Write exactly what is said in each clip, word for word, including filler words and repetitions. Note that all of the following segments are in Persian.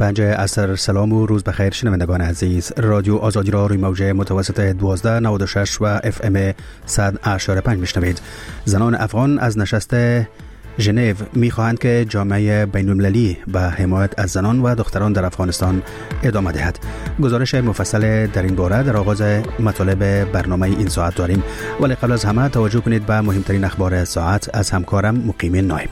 پنج عصر. سلام و روز بخیر شنوندگان عزیز. رادیو آزادی را روی موج متوسط دوازده نود و شش و اف ام صد و اشاره پنج میشنوید. زنان افغان از نشست ژنو می‌خواهند که جامعه بین‌المللی به حمایت از زنان و دختران در افغانستان ادامه دهد. گزارش مفصل در این باره در آغاز مطالب برنامه این ساعت داریم، ولی قبل از همه توجه کنید به مهمترین اخبار ساعت از همکارم مقیم نایم.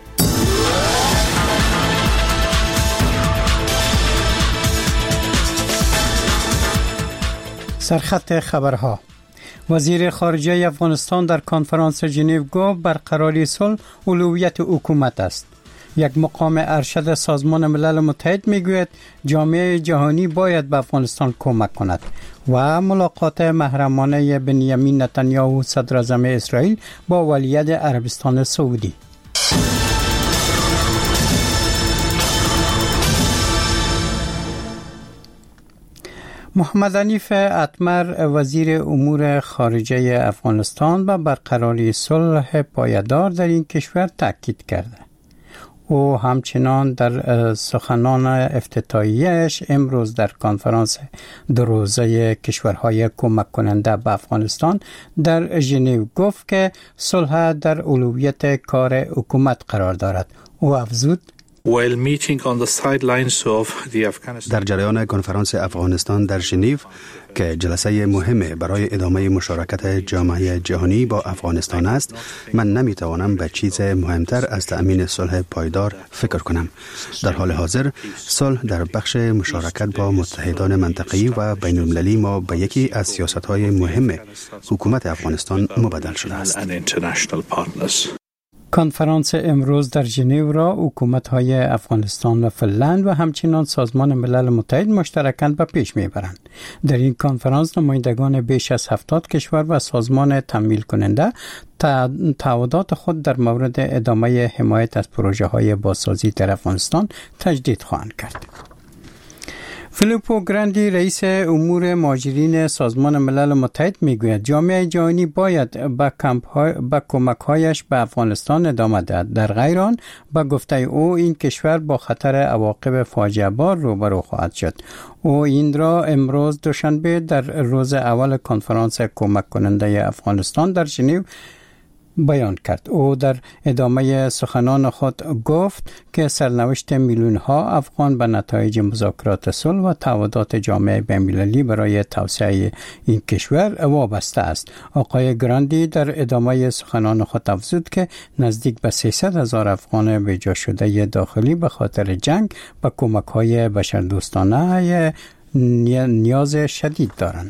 سرخط خبرها. وزیر خارجه افغانستان در کنفرانس ژنو گفت برقراری صلح اولویت حکومت است. یک مقام ارشد سازمان ملل متحد میگوید جامعه جهانی باید به افغانستان کمک کند. و ملاقات محرمانه بنیامین نتانیاهو صدر اعظم اسرائیل با ولیعهد عربستان سعودی. محمد حنیف اتمر وزیر امور خارجه افغانستان به برقراری صلح پایدار در این کشور تاکید کرده. او همچنان در سخنان افتتاحیه‌اش امروز در کنفرانس دو روزه کشورهای کمک کننده به افغانستان در ژنو گفت که صلح در اولویت کار حکومت قرار دارد. او افزود While meeting on the sidelines of the Afghanistan در جریان کنفرانس افغانستان در ژنو که جلسه مهمه برای ادامه مشارکت جامعه جهانی با افغانستان است، من نمیتوانم به چیز مهمتر از تأمین صلح پایدار فکر کنم. در حال حاضر صلح در بخش مشارکت با متحدان منطقه‌ای و بین‌المللی ما به یکی از سیاست‌های مهم حکومت افغانستان مبدل شده است. کنفرانس امروز در ژنو را حکومت‌های افغانستان و فنلند و همچنین سازمان ملل متحد مشترکاً به پیش می‌برند. در این کنفرانس نمایندگان بیش از هفتاد کشور و سازمان تمویل کننده تعهدات خود در مورد ادامه حمایت از پروژه‌های بازسازی در افغانستان تجدید خواهند کرد. فیلیپو گراندی رئیس امور مهاجرین سازمان ملل متحد میگوید جامعه جهانی باید با با کمک‌هایش به افغانستان ادامه دهد. در غیر آن با گفته او این کشور با خطر عواقب فاجعه بار روبرو خواهد شد. او این را امروز دوشنبه در روز اول کنفرانس کمک کننده افغانستان در ژنو بیان کرد. او در ادامه سخنان خود گفت که سرنوشت میلیون ها افغان به نتایج مذاکرات صلح و تعهدات جامعه بین‌المللی برای توسعه این کشور وابسته است. آقای گراندی در ادامه سخنان خود افزود که نزدیک به سیصد هزار افغان بی‌جا شده داخلی به خاطر جنگ به کمک‌های بشردوستانه نیاز شدید دارند.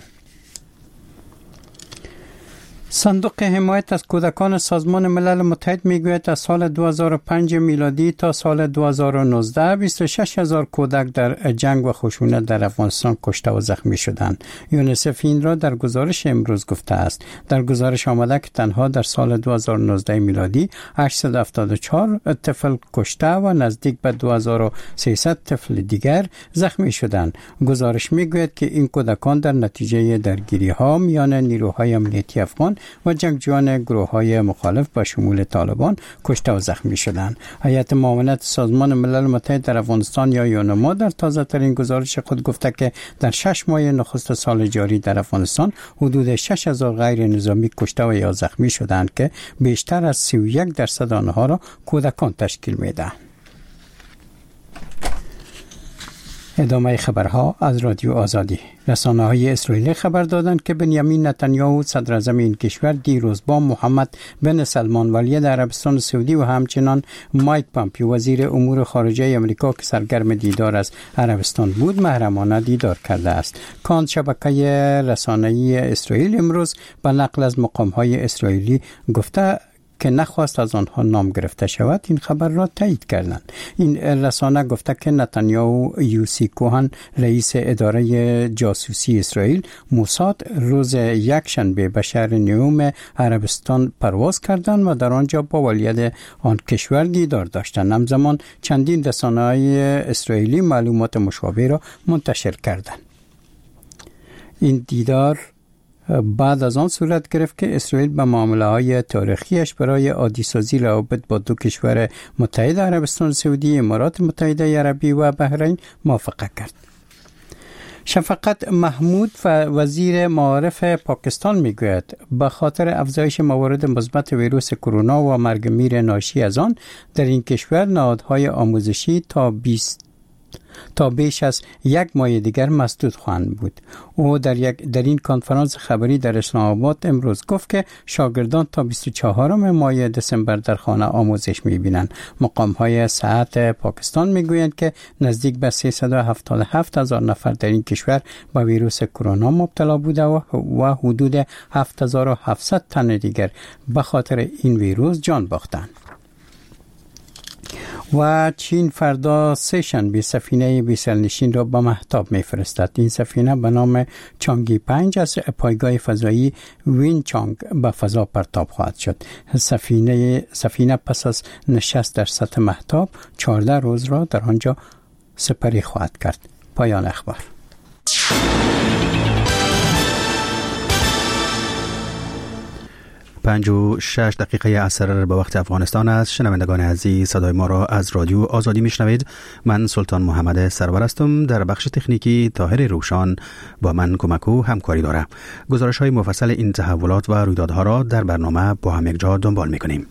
صندوق حمایت از کودکان سازمان ملل متحد میگوید از سال دو هزار و پنج میلادی تا سال دو هزار و نوزده بیست و شش هزار کودک در جنگ و خشونت در افغانستان کشته و زخمی شدند. یونیسف این را در گزارش امروز گفته است. در گزارش آمده که تنها در سال دو هزار و نوزده میلادی هشتصد و هفتاد و چهار طفل کشته و نزدیک به دو هزار و سیصد طفل دیگر زخمی شدند. گزارش میگوید که این کودکان در نتیجه درگیری‌ها میان نیروهای امنیتی افغان و جنگجویان گروه‌های مخالف به شمول طالبان کشته و زخمی شدند. هیئت معاونت سازمان ملل متحد در افغانستان یا یونما در تازه‌ترین گزارش خود گفته که در شش ماه نخست سال جاری در افغانستان حدود شش هزار غیر نظامی کشته و یا زخمی شدند که بیشتر از سی و یک درصد آنها را کودکان تشکیل می‌دهند. ادامه خبرها از رادیو آزادی. رسانه‌های اسرائیلی خبر دادند که بنیامین نتانیاهو صدر اعظم این کشور دیروز با محمد بن سلمان ولیعهد عربستان سعودی و همچنان مایک پامپیو وزیر امور خارجه آمریکا که سرگرم دیدار از عربستان بود محرمانه دیدار کرده است. کان شبکه رسانه‌ای اسرائیل امروز به نقل از مقام‌های اسرائیلی گفته که نخواست از آنها نام گرفته شود این خبر را تایید کردند. این رسانه گفته که نتانیاهو یوسی کوهن رئیس اداره جاسوسی اسرائیل موساد روز یکشنبه به شهر نیوم عربستان پرواز کردند و در آنجا با ولیعهد آن کشور دیدار داشتند. همزمان چندین رسانه‌های اسرائیلی معلومات مشابه را منتشر کردند. این دیدار بعد از آن صورت گرفت که اسرائیل به معامله‌های تاریخیش برای عادی‌سازی روابط با دو کشور متحد عربستان سعودی، امارات متحده عربی و بحرین موافقت کرد. شفقت محمود وزیر معارف پاکستان میگوید به خاطر افزایش موارد مثبت ویروس کرونا و مرگ میر ناشی از آن در این کشور نهادهای آموزشی تا بیست تا بیش از یک ماه دیگر مسدود خواهند بود. او در یک در این کنفرانس خبری در اسلام آباد امروز گفت که شاگردان تا بیست و چهارم ماه دسامبر در خانه آموزش می‌بینند. مقام‌های صحت پاکستان می‌گویند که نزدیک به سیصد و هفتاد و هفت هزار نفر در این کشور با ویروس کرونا مبتلا بوده و حدود هفت هزار و هفتصد تن دیگر به خاطر این ویروس جان باختند. و چین فردا سه شنبه سفینه بی‌سرنشین را به مهتاب می‌فرستد. این سفینه به نام چانگی پنج از پایگاه فضایی وین چانگ به فضا پرتاب خواهد شد. سفینه سفینه پس از نشست در سطح مهتاب چهارده روز را در آنجا سپری خواهد کرد. پایان اخبار. پنج و شش دقیقه عصر به وقت افغانستان است. شنوندگان عزیز، صدای ما را از رادیو آزادی میشنوید. من سلطان محمد سرور هستم. در بخش تکنیکی طاهر روشان با من کمک و همکاری داره. گزارش های مفصل این تحولات و رویدادها را در برنامه با هم یک جا دنبال میکنیم.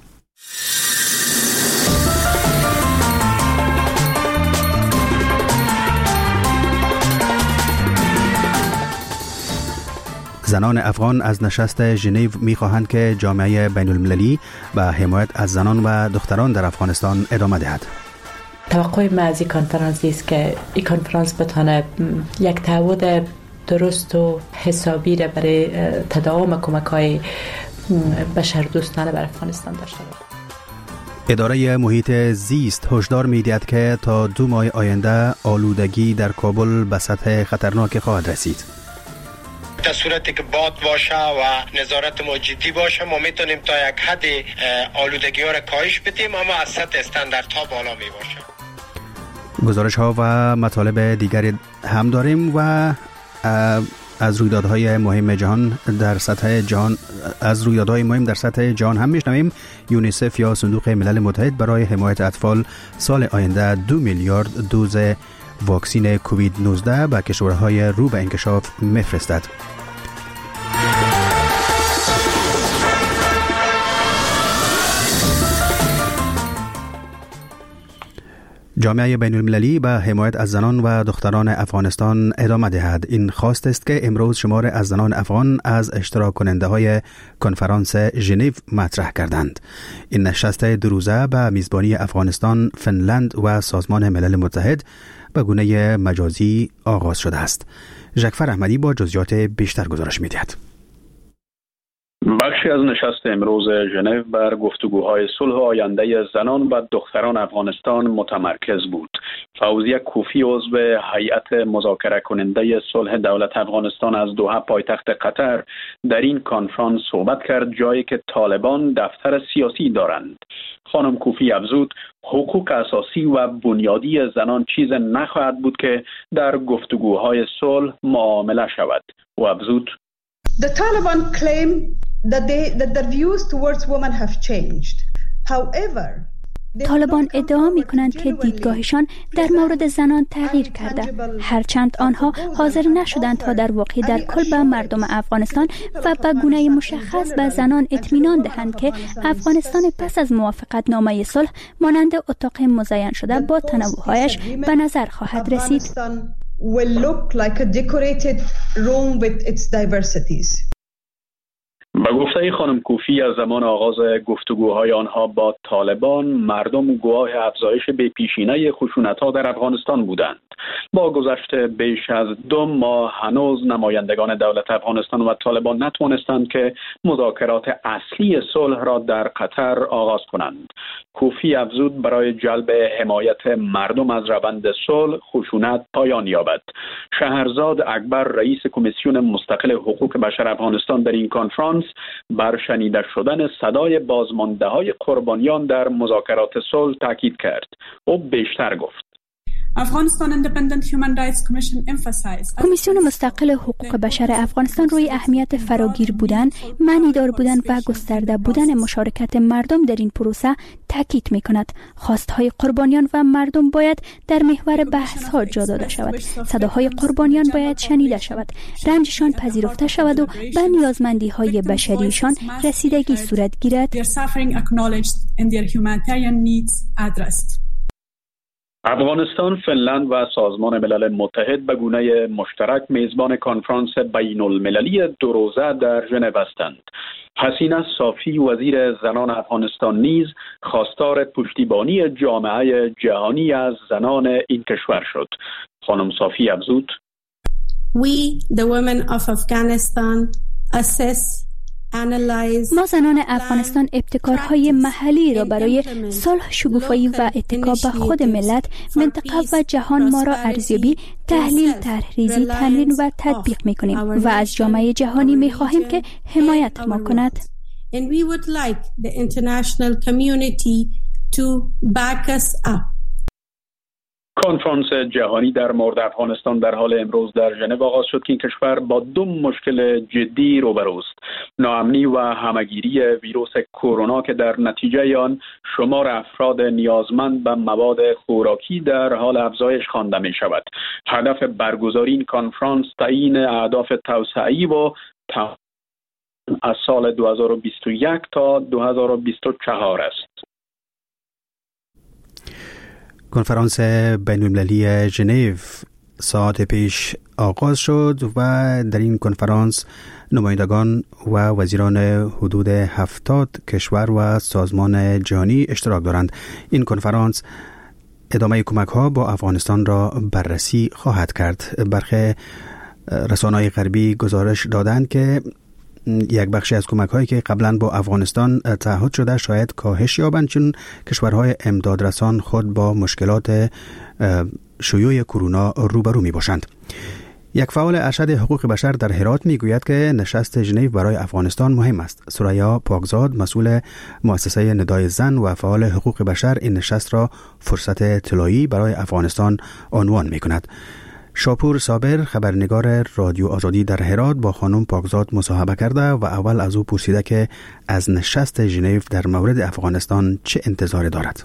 زنان افغان از نشست ژنو می‌خواهند که جامعه بین‌المللی به حمایت از زنان و دختران در افغانستان ادامه دهد. توقع ما از این کنفرانس است که این کنفرانس بتونه یک تعهد درست و حسابی را برای تداوم کمک‌های بشردوستانه بر افغانستان داشته باشد. اداره محیط زیست هشدار می‌دهد که تا دو ماه آینده آلودگی در کابل به سطح خطرناک خواهد رسید. در صورتی که باد باشه و نظارت ما جدی باشه ما میتونیم تا یک حد آلودگی ها را کاهش بدیم، اما از سطح استانداردها بالا می باشه. گزارش ها و مطالب دیگری هم داریم و از رویدادهای مهم جهان در سطح جهان از رویدادهای مهم در سطح جهان هم میشنویم. یونیسف یا صندوق ملل متحد برای حمایت اطفال سال آینده دو میلیارد دوز واکسین کووید نوزده به کشورهای رو به انکشاف میفرستد. جامعه بین المللی به حمایت از زنان و دختران افغانستان ادامه دهد. این خواست است که امروز شمار از زنان افغان از اشتراک کننده های کنفرانس ژنو مطرح کردند. این نشست دو روزه به میزبانی افغانستان، فنلند و سازمان ملل متحد به گونه مجازی آغاز شده است. ژکفر احمدی با جزئیات بیشتر گزارش می‌دهد. بخشی از نشست امروز ژنو بر گفتگوهای صلح آینده زنان و دختران افغانستان متمرکز بود. فوزیه کوفی عضو هیئت مذاکره کننده صلح دولت افغانستان از دوحه پایتخت قطر در این کنفرانس صحبت کرد، جایی که طالبان دفتر سیاسی دارند. خانم کوفی افزود حقوق اساسی و بنیادی زنان چیز نخواهد بود که در گفتگوهای صلح معامله شود. و افزود The Taliban claim that they that their views towards women have changed. However, طالبان ادعا می کنند که دیدگاهشان در مورد زنان تغییر کرده، هرچند آنها حاضر نشدند تا در واقع در کل به مردم افغانستان و به گونه مشخص به زنان اطمینان دهند که افغانستان پس از موافقت نامه صلح مانند اتاق مزین شده با تنوعهایش به نظر خواهد رسید. will look like a decorated room with its diversities. به گفته خانم کوفی از زمان آغاز گفتگوهای آنها با طالبان مردم گواه افزایش بی‌پیشینه خشونت‌ها در افغانستان بودند. با گذشت بیش از دو ماه هنوز نمایندگان دولت افغانستان و طالبان نتوانستند که مذاکرات اصلی صلح را در قطر آغاز کنند. کوفی افزود برای جلب حمایت مردم از روند صلح خشونت پایان یابد. شهرزاد اکبر رئیس کمیسیون مستقل حقوق بشر افغانستان در این کنفرانس بر شنیده شدن صدای بازمانده‌های قربانیان در مذاکرات صلح تاکید کرد. او بیشتر گفت کمیسیون مستقل حقوق بشر افغانستان روی اهمیت فراگیر بودن، معنیدار بودن و گسترده بودن مشارکت مردم در این پروسه تاکید می‌کند. خواست‌های قربانیان و مردم باید در محور بحث‌ها جا داده شود. صداهای قربانیان باید شنیده شود، رنجشان پذیرفته شود و به نیازمندی‌های بشریشان رسیدگی صورت گیرد. افغانستان، فنلند و سازمان ملل متحد به گونه مشترک میزبان کنفرانس بین المللی دو روزه در ژنو هستند. حسینه صافی وزیر زنان افغانستان نیز خواستار پشتیبانی جامعه جهانی از زنان این کشور شد. خانم صافی افزود: We, the women of Afghanistan, assess ما زنان افغانستان ابتکارهای محلی را برای صلح، شکوفایی و اتکا به خود ملت، منطقه و جهان ما را ارزیابی، تحلیل، طرح‌ریزی، تمرین و تطبیق می‌کنیم و از جامعه جهانی می‌خواهیم که حمایت ما کند. And we would like the international community to back us up. کنفرانس جهانی در مورد افغانستان در حال امروز در ژنو آغاز شد که این کشور با دو مشکل جدی روبروست: ناامنی و همگیری ویروس کرونا که در نتیجه آن شمار افراد نیازمند به مواد خوراکی در حال افزایش خوانده می شود. هدف برگزاری این کنفرانس تعیین اهداف توسعه‌ای و از سال دو هزار و بیست و یک تا دو هزار و بیست و چهار است. کنفرانس بین المللی ژنو ساعت پیش آغاز شد و در این کنفرانس نمایندگان و وزیران حدود هفتاد کشور و سازمان جهانی اشتراک دارند. این کنفرانس ادامه کمک ها با افغانستان را بررسی خواهد کرد. برخی رسانه‌های غربی گزارش دادند که یک بخشی از کمک هایی که قبلا با افغانستان تعهد شده شاید کاهش یابند، چون کشورهای امدادرسان خود با مشکلات شیوع کرونا روبرو می باشند. یک فعال ارشد حقوق بشر در هرات می گوید که نشست ژنو برای افغانستان مهم است. ثریا پاکزاد، مسئول مؤسسه ندای زن و فعال حقوق بشر، این نشست را فرصت طلایی برای افغانستان عنوان می کند. شاپور صابر، خبرنگار رادیو آزادی در هرات، با خانم پاکزاد مصاحبه کرده و اول از او پرسیده که از نشست ژنو در مورد افغانستان چه انتظاری دارد.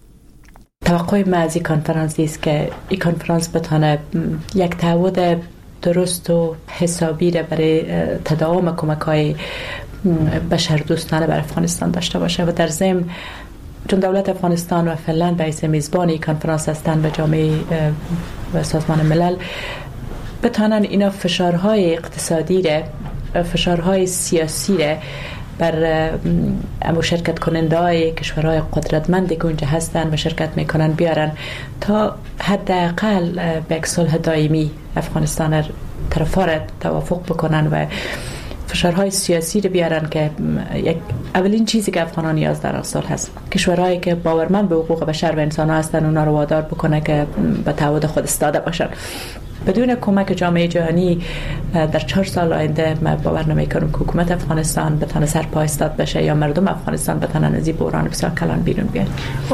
توقع ما از این کنفرانس است که این کنفرانس بتونه یک تعهد درست و حسابی را برای تداوم کمک‌های بشردوستانه بر افغانستان داشته باشه و در ضمن چون دولت افغانستان و فنلند به حیث میزبان این کنفرانس هستند و جامعه و سازمان ملل بتانن اینا فشارهای اقتصادی را، فشارهای سیاسی را بر مشارکت کننده های کشورهای قدرتمندی که اونجا هستن و شرکت میکنن بیارن تا حداقل به یک صلح دائمی افغانستان طرفا را توافق بکنن و فشارهای سیاسی رو بیارن که یک اولین چیزی که افغانان نیاز دارن صلح هست. کشورهایی که باورمند به حقوق بشر و انسان ها هستن اونا رو وادار بکنه که به تعهد خود ایستاده باشن. بدون کمک جامعه جهانی در چهار سال آینده من باور نمی‌کنم که حکومت افغانستان بتونه سر پا ایستاد بشه یا مردم افغانستان بتونن از این بحران بسیار کلان بیرون بیان.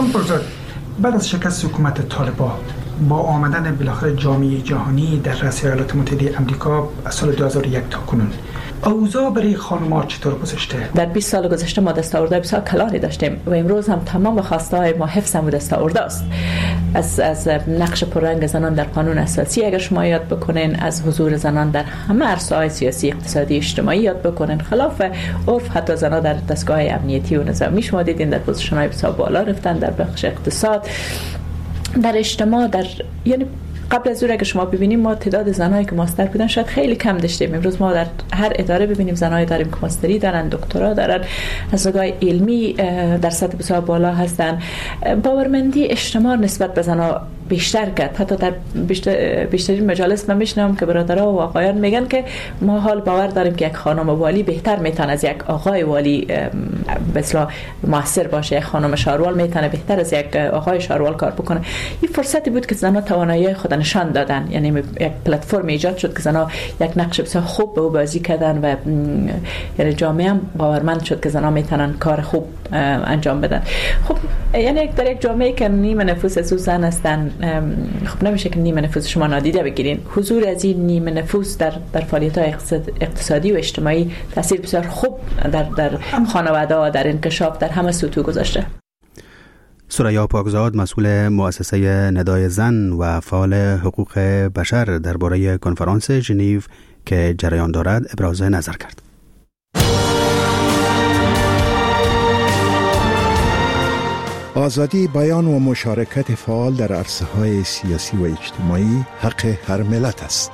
بعد از شکست حکومت طالبان با آمدن بالاخره جامعه جهانی در رأس ایالات متحده آمریکا از سال دو هزار و یک تا کنون، اوضاع برای خانم‌ها چطور گذشته؟ در بیست سال گذشته ما دستاوردهای بسیار کلانی داشتیم و امروز هم تمام خواسته‌های ما حفظ هم دستاورد است. از از نقش پررنگ زنان در قانون اساسی اگر شما یاد بکنین، از حضور زنان در همه عرصه‌های سیاسی، اقتصادی، اجتماعی یاد بکنین، خلاف عرف حتی زنان در دستگاه امنیتی و نظامی شما دیدین در پوزیشن‌های بسیار بالا رفتن، در بخش اقتصاد، در اجتماع، در یعنی قبل از اون که شما ببینیم ما تعداد زنایی که ماستر بودن شاید خیلی کم داشتیم. امروز ما در هر اداره ببینیم زنایی داریم که ماستری دارن، دکترا دارن، از نگاه علمی در سطح بسیار بالا هستن. باورمندی اجتماع نسبت به زنها بیشتر کرد. حتی در بیشتر بیشترین مجالس من میشنم که برادرها و آقایان میگن که ما حال باور داریم که یک خانم والی بهتر میتونه از یک آقای والی به اصطلاح موثر باشه، یک خانم شاروال میتونه بهتر از یک آقای شاروال کار بکنه. این فرصتی بود که زنها توانایی خود نشان دادن، یعنی یک پلتفرم ایجاد شد که زنها یک نقش بسیار خوب به او بازی کردن و یعنی جامعه هم باورمند شد که زنها میتونن کار خوب انجام بدن. خب یعنی در یک جامعه که نیمه نفوس از زن هستن، خب نمیشه که نیمه نفوس شما نادیده بگیرین. حضور از این نیمه نفوس در در فعالیت‌های اقتصادی و اجتماعی تاثیر بسیار خوب در در خانواده، در انکشاف، در همه سطوح گذاشته. ثریا پاکزاد، مسئول مؤسسه ندای زن و فعال حقوق بشر، درباره کنفرانس ژنو که جریان دارد ابراز نظر کرد. آزادی بیان و مشارکت فعال در عرصه‌های سیاسی و اجتماعی حق هر ملت است.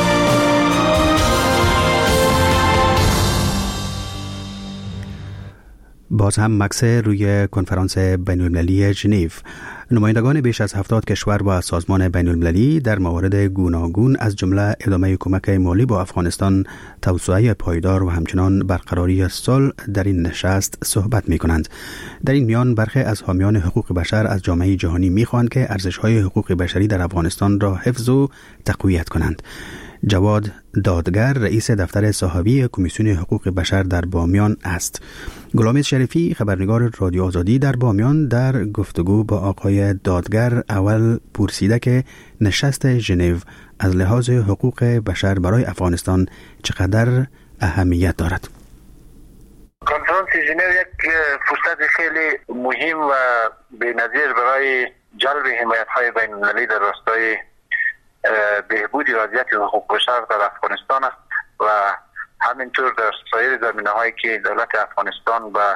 باز هم مکس روی کنفرانس بین‌المللی ژنو. نمایندگان بیش از هفتاد کشور و سازمان بین‌المللی در موارد گوناگون از جمله ادامه کمک مالی با افغانستان، توسعه پایدار و همچنان برقراری صلح در این نشست صحبت می کنند. در این میان برخی از حامیان حقوق بشر از جامعه جهانی می خواهند که ارزش‌های حقوق بشری در افغانستان را حفظ و تقویت کنند. جواد دادگر، رئیس دفتر صحابی کمیسیون حقوق بشر در بامیان است. غلام شریفی، خبرنگار رادیو آزادی در بامیان، در گفتگو با آقای دادگر اول پرسیده که نشست ژنو از لحاظ حقوق بشر برای افغانستان چقدر اهمیت دارد. کنفرانس ژنو یک فرصت خیلی مهم و بی‌نظیر برای جلب حمایت‌های بین‌المللی در راستای بهبود وضعیت حقوق بشر در افغانستان است و همینطور در سایر زمینه‌هایی که دولت افغانستان و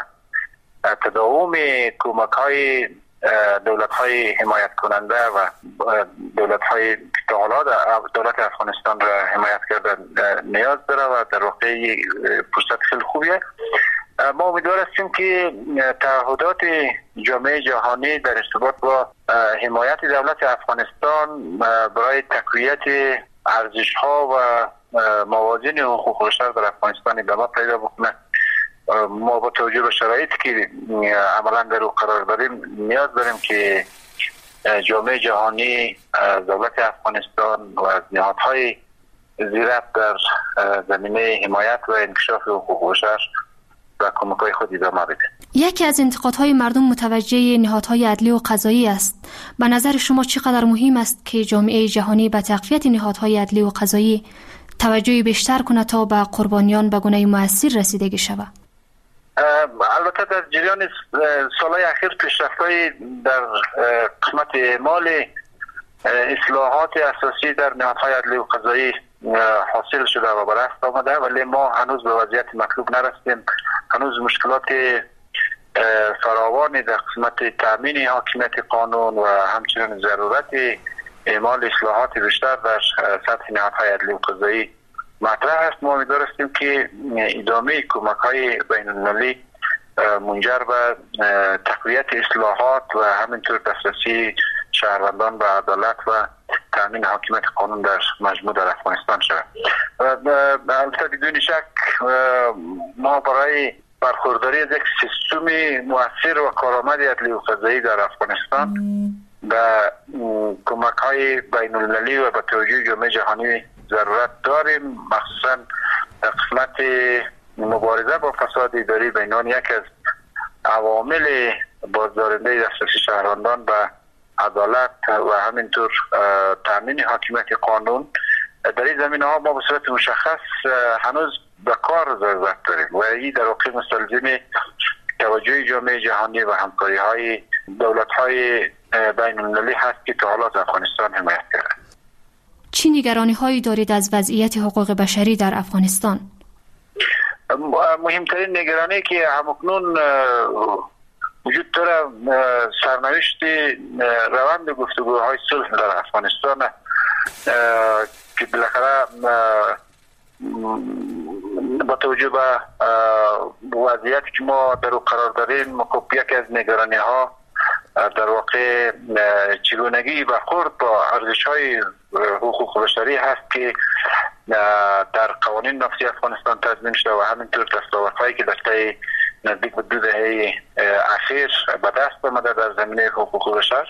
تداوم کمک‌های دولت‌های حمایت کننده و دولت‌های که حالا دولت افغانستان را حمایت کرده نیاز داره و در واقع فرصت خیلی خوبیه. ما امیدوار هستیم که تعهدات جامعه جهانی در ارتباط با حمایت دولت افغانستان برای تقویت ارزش‌ها و موازین حقوق بشر در افغانستان ادامه پیدا بکنه. ما با توجه به شرایطی که عملا در او قرار داریم نیاز داریم که جامعه جهانی دولت افغانستان و از نهادهای زیرت در زمینه حمایت و انکشاف حقوق بشر و کمک‌های خود ادامه بده. یکی از انتقادهای مردم متوجه نهادهای عدلی و قضایی است. به نظر شما چقدر مهم است که جامعه جهانی به تقویت نهادهای عدلی و قضایی توجه بیشتر کنه تا به قربانیان به گونه مؤثر رسیدگی شود؟ البته در جریان سالهای اخیر پیشرفت‌های در قسمت اعمال اصلاحات اساسی در نهادهای عدلی و قضایی حاصل شده و به دست آمده، ولی ما هنوز به وضعیت مطلوب نرسیدیم. هنوز مشکلات فراوانی در قسمت تامین حاکمیت قانون و همچنین ضرورت اعمال اصلاحات بیشتر در سطح نهادهای عدلی و قضایی مطرح است. ما امیدوار هستیم که ادامه کمک‌های بین‌المللی منجر به تقویت اصلاحات و همینطور دسترسی شهروندان به عدالت و تامین حاکمیت قانون در مجموع در افغانستان شود. البته بدون شک ما برای برخورداری از یک سیستم مؤثر و کارآمد عدلی و قضایی در افغانستان به کمک‌های بین‌المللی و به توجه جامعه جهانی ضرورت داریم، مخصوصا در قسمت مبارزه با فساد اداری به عنوان یک از عوامل بازدارنده دسترسی شهروندان به عدالت و همینطور تامین حاکمیت قانون. در این زمینه ها ما به صورت مشخص هنوز به کار ضرورت داریم و این در واقع مستلزم توجه جامعه جهانی و همکاری های دولت های بین المللی هست که تا حالا از افغانستان حمایت کرده. چه نگرانی هایی دارید از وضعیت حقوق بشری در افغانستان؟ مهمترین نگرانی که همکنون وجود داره سرنوشت روند گفتگوهای صلح در افغانستان که بالاخره با توجه به وضعیتی که ما در او قرار داریم، خب یکی از نگرانی ها در واقع چگونگی برخورد با ارزش‌های حقوق بشری هست که در قوانین نافذی افغانستان تضمین شده و همینطور دستاوردهایی که در طی نزدیک به دو دهه اخیر به دست آمده در زمینه حقوق بشر.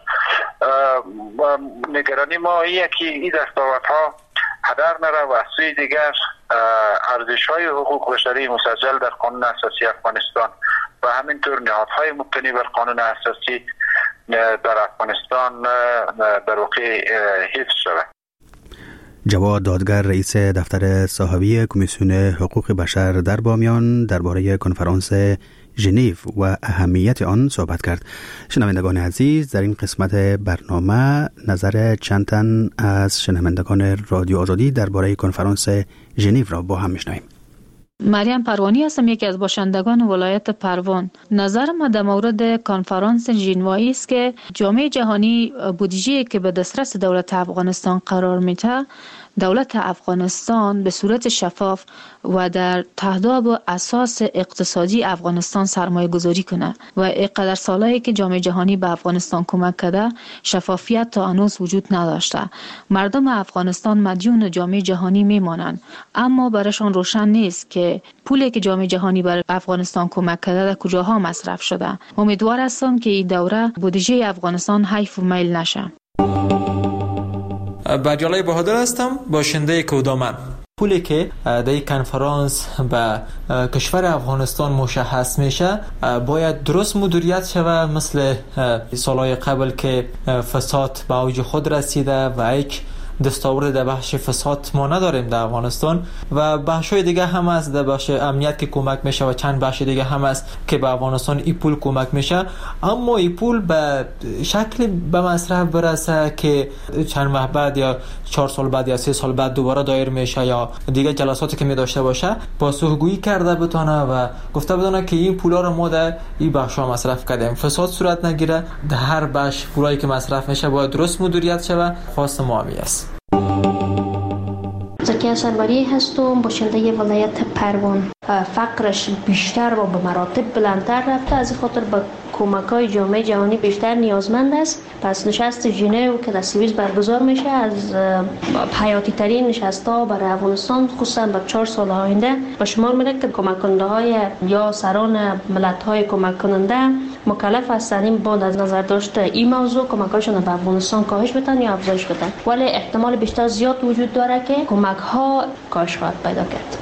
نگرانی ما اینه که این دستاوردها هدر نره و از سوی دیگر ارزش‌های حقوق بشری مسجل در قانون اساسی افغانستان و همینطور نهادهای مبتنی بر قانون اساسی در افغانستان در واقع حفظ شود. جواد دادگر رئیس دفتر صاحبی کمیسیون حقوق بشر در بامیان درباره کنفرانس ژنو و اهمیت آن صحبت کرد. شنوندگان عزیز، در این قسمت برنامه نظر چند تن از شنوندگان رادیو آزادی درباره کنفرانس ژنو را با هم میشنویم. مریم پروانی هستم، یکی از باشندگان ولایت پروان. نظر ما در مورد کنفرانس ژنوایی است که جامعه جهانی بودجه‌ای که به دسترس دولت افغانستان قرار میده، دولت افغانستان به صورت شفاف و در تهداب و اساس اقتصادی افغانستان سرمایه گذاری کنه و اینقدر سالایی که جامعه جهانی به افغانستان کمک کرده شفافیت تا هنوز وجود نداشته. مردم افغانستان مدیون جامعه جهانی میمانند، اما برایشان روشن نیست که پولی که جامعه جهانی بر افغانستان کمک کرده در کجاها مصرف شده. امیدوار هستم که این دوره بودجه افغانستان حیف و میل نشه. بردیالای بهادر هستم، باشنده کودامن. پولی که در این کنفرانس به کشور افغانستان مشخص میشه باید درست مدیریت شود، مثل سالهای قبل که فساد به اوج خود رسیده و یک دستاورد در بخش فساد ما نداریم در افغانستان و بخش‌های دیگه هم هست، در بخش امنیت که کمک میشه و چند بخش دیگه هم هست که به افغانستان این پول کمک میشه، اما این پول به شکل به مصرف برسه که چند ماه بعد یا چهار سال بعد یا سه سال بعد دوباره دایر میشه یا دیگه جلساتی که می داشته باشه پاسخگویی کرده بتونه و گفته بدونه که این پولا رو ما در این بخش‌ها مصرف کردیم، فساد صورت نگیره. در هر بخش پولایی که مصرف میشه باید درست مدیریت شود. خواست ما همی است. زکیه سرباری هستم، باشنده ولایت پروان. فقرش بیشتر و به مراتب بلندتر رفته، از این خاطر با کمک‌های جامعه جهانی بیشتر نیازمند است. پس نشست ژنو که در سوئیس برگزار میشه از حیاتی ترین نشست‌ها برای افغانستان، خصوصا در چهار سال آینده به شمار میره که کمک کننده های یا سران ملت‌های کمک کننده مکلف هستند با از نظر داشته این موضوع کمک‌هاشون به افغانستان کاهش بدن یا افزایش بدن، ولی احتمال بیشتر زیاد وجود داره که کمک‌ها کاهش خواهد پیدا کرد.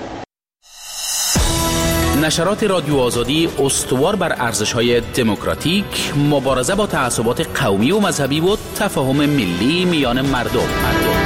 نشرات رادیو آزادی استوار بر ارزش‌های دموکراتیک، مبارزه با تعصبات قومی و مذهبی و تفاهم ملی میان مردم. مردم.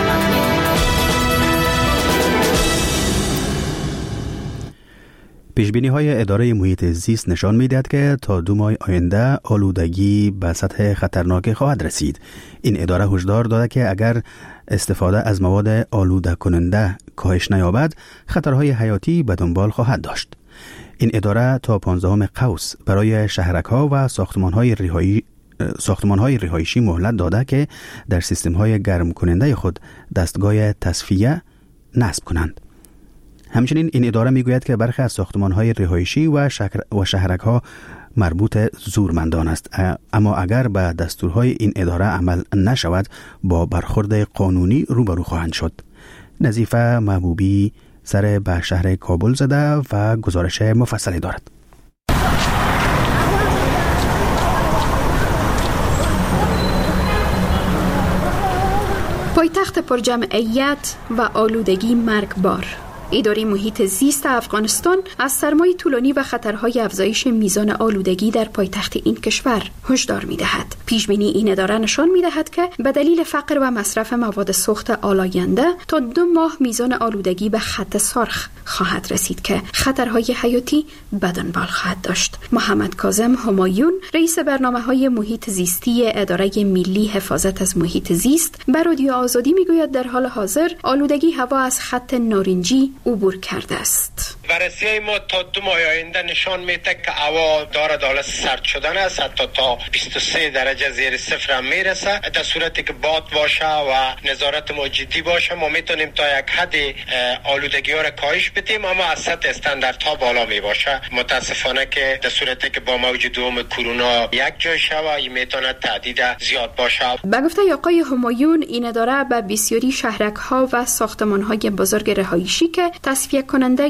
پیشبینی‌های اداره محیط زیست نشان می‌دهد که تا دو ماه آینده آلودگی به سطح خطرناک خواهد رسید. این اداره هشدار داده که اگر استفاده از مواد آلوده کننده کاهش نیابد، خطرهای حیاتی به دنبال خواهد داشت. این اداره تا پانزدهم قوس برای شهرک‌ها و ساختمان‌های رهایی ساختمان‌های رهایشی مهلت داده که در سیستم‌های گرم کننده خود دستگاه تصفیه نصب کنند. همچنین این اداره میگوید که برخی از ساختمان‌های رهایشی و و شهرک‌ها مربوط زورمندان است، اما اگر به دستورهای این اداره عمل نشود با برخورد قانونی روبرو خواهند شد. نظیفه محبوبی سر به شهر کابل زده و گزارش مفصلی دارد. پایتخت پرجمعیت و آلودگی مرگبار. اداره محیط زیست افغانستان از سرمای طولانی و خطرهای افزایش میزان آلودگی در پایتخت این کشور هشدار می‌دهد. پیشبینی این اداره نشان می‌دهد که به دلیل فقر و مصرف مواد سوخت آلاینده تا دو ماه میزان آلودگی به خط سرخ خواهد رسید که خطرهای حیاتی به دنبال خواهد داشت. محمد کاظم همایون، رئیس برنامه‌های محیط زیستی اداره ملی حفاظت از محیط زیست، به رادیو آزادی میگوید در حال حاضر آلودگی هوا از خط نارنجی عبور کرده است. بررسی ما تا دو ماه آینده نشان میده که هوا داره داره سرد شدن است، حتی تا بیست و سه درجه زیر صفر هم میرسه. در صورتی که باد باشه و نظارت ما جدی باشه ما میتونیم تا یک حد آلودگی ها را کاهش بدیم، اما از سطح استانداردها بالا می باشه. متاسفانه که در صورتی که با موج دوم کرونا یک جای شوه میتونه تهدید زیاد باشه. به گفته آقای همایون، این اداره به بسیاری شهرک ها و ساختمان های بزرگ رهایشی که تصفیه کننده دود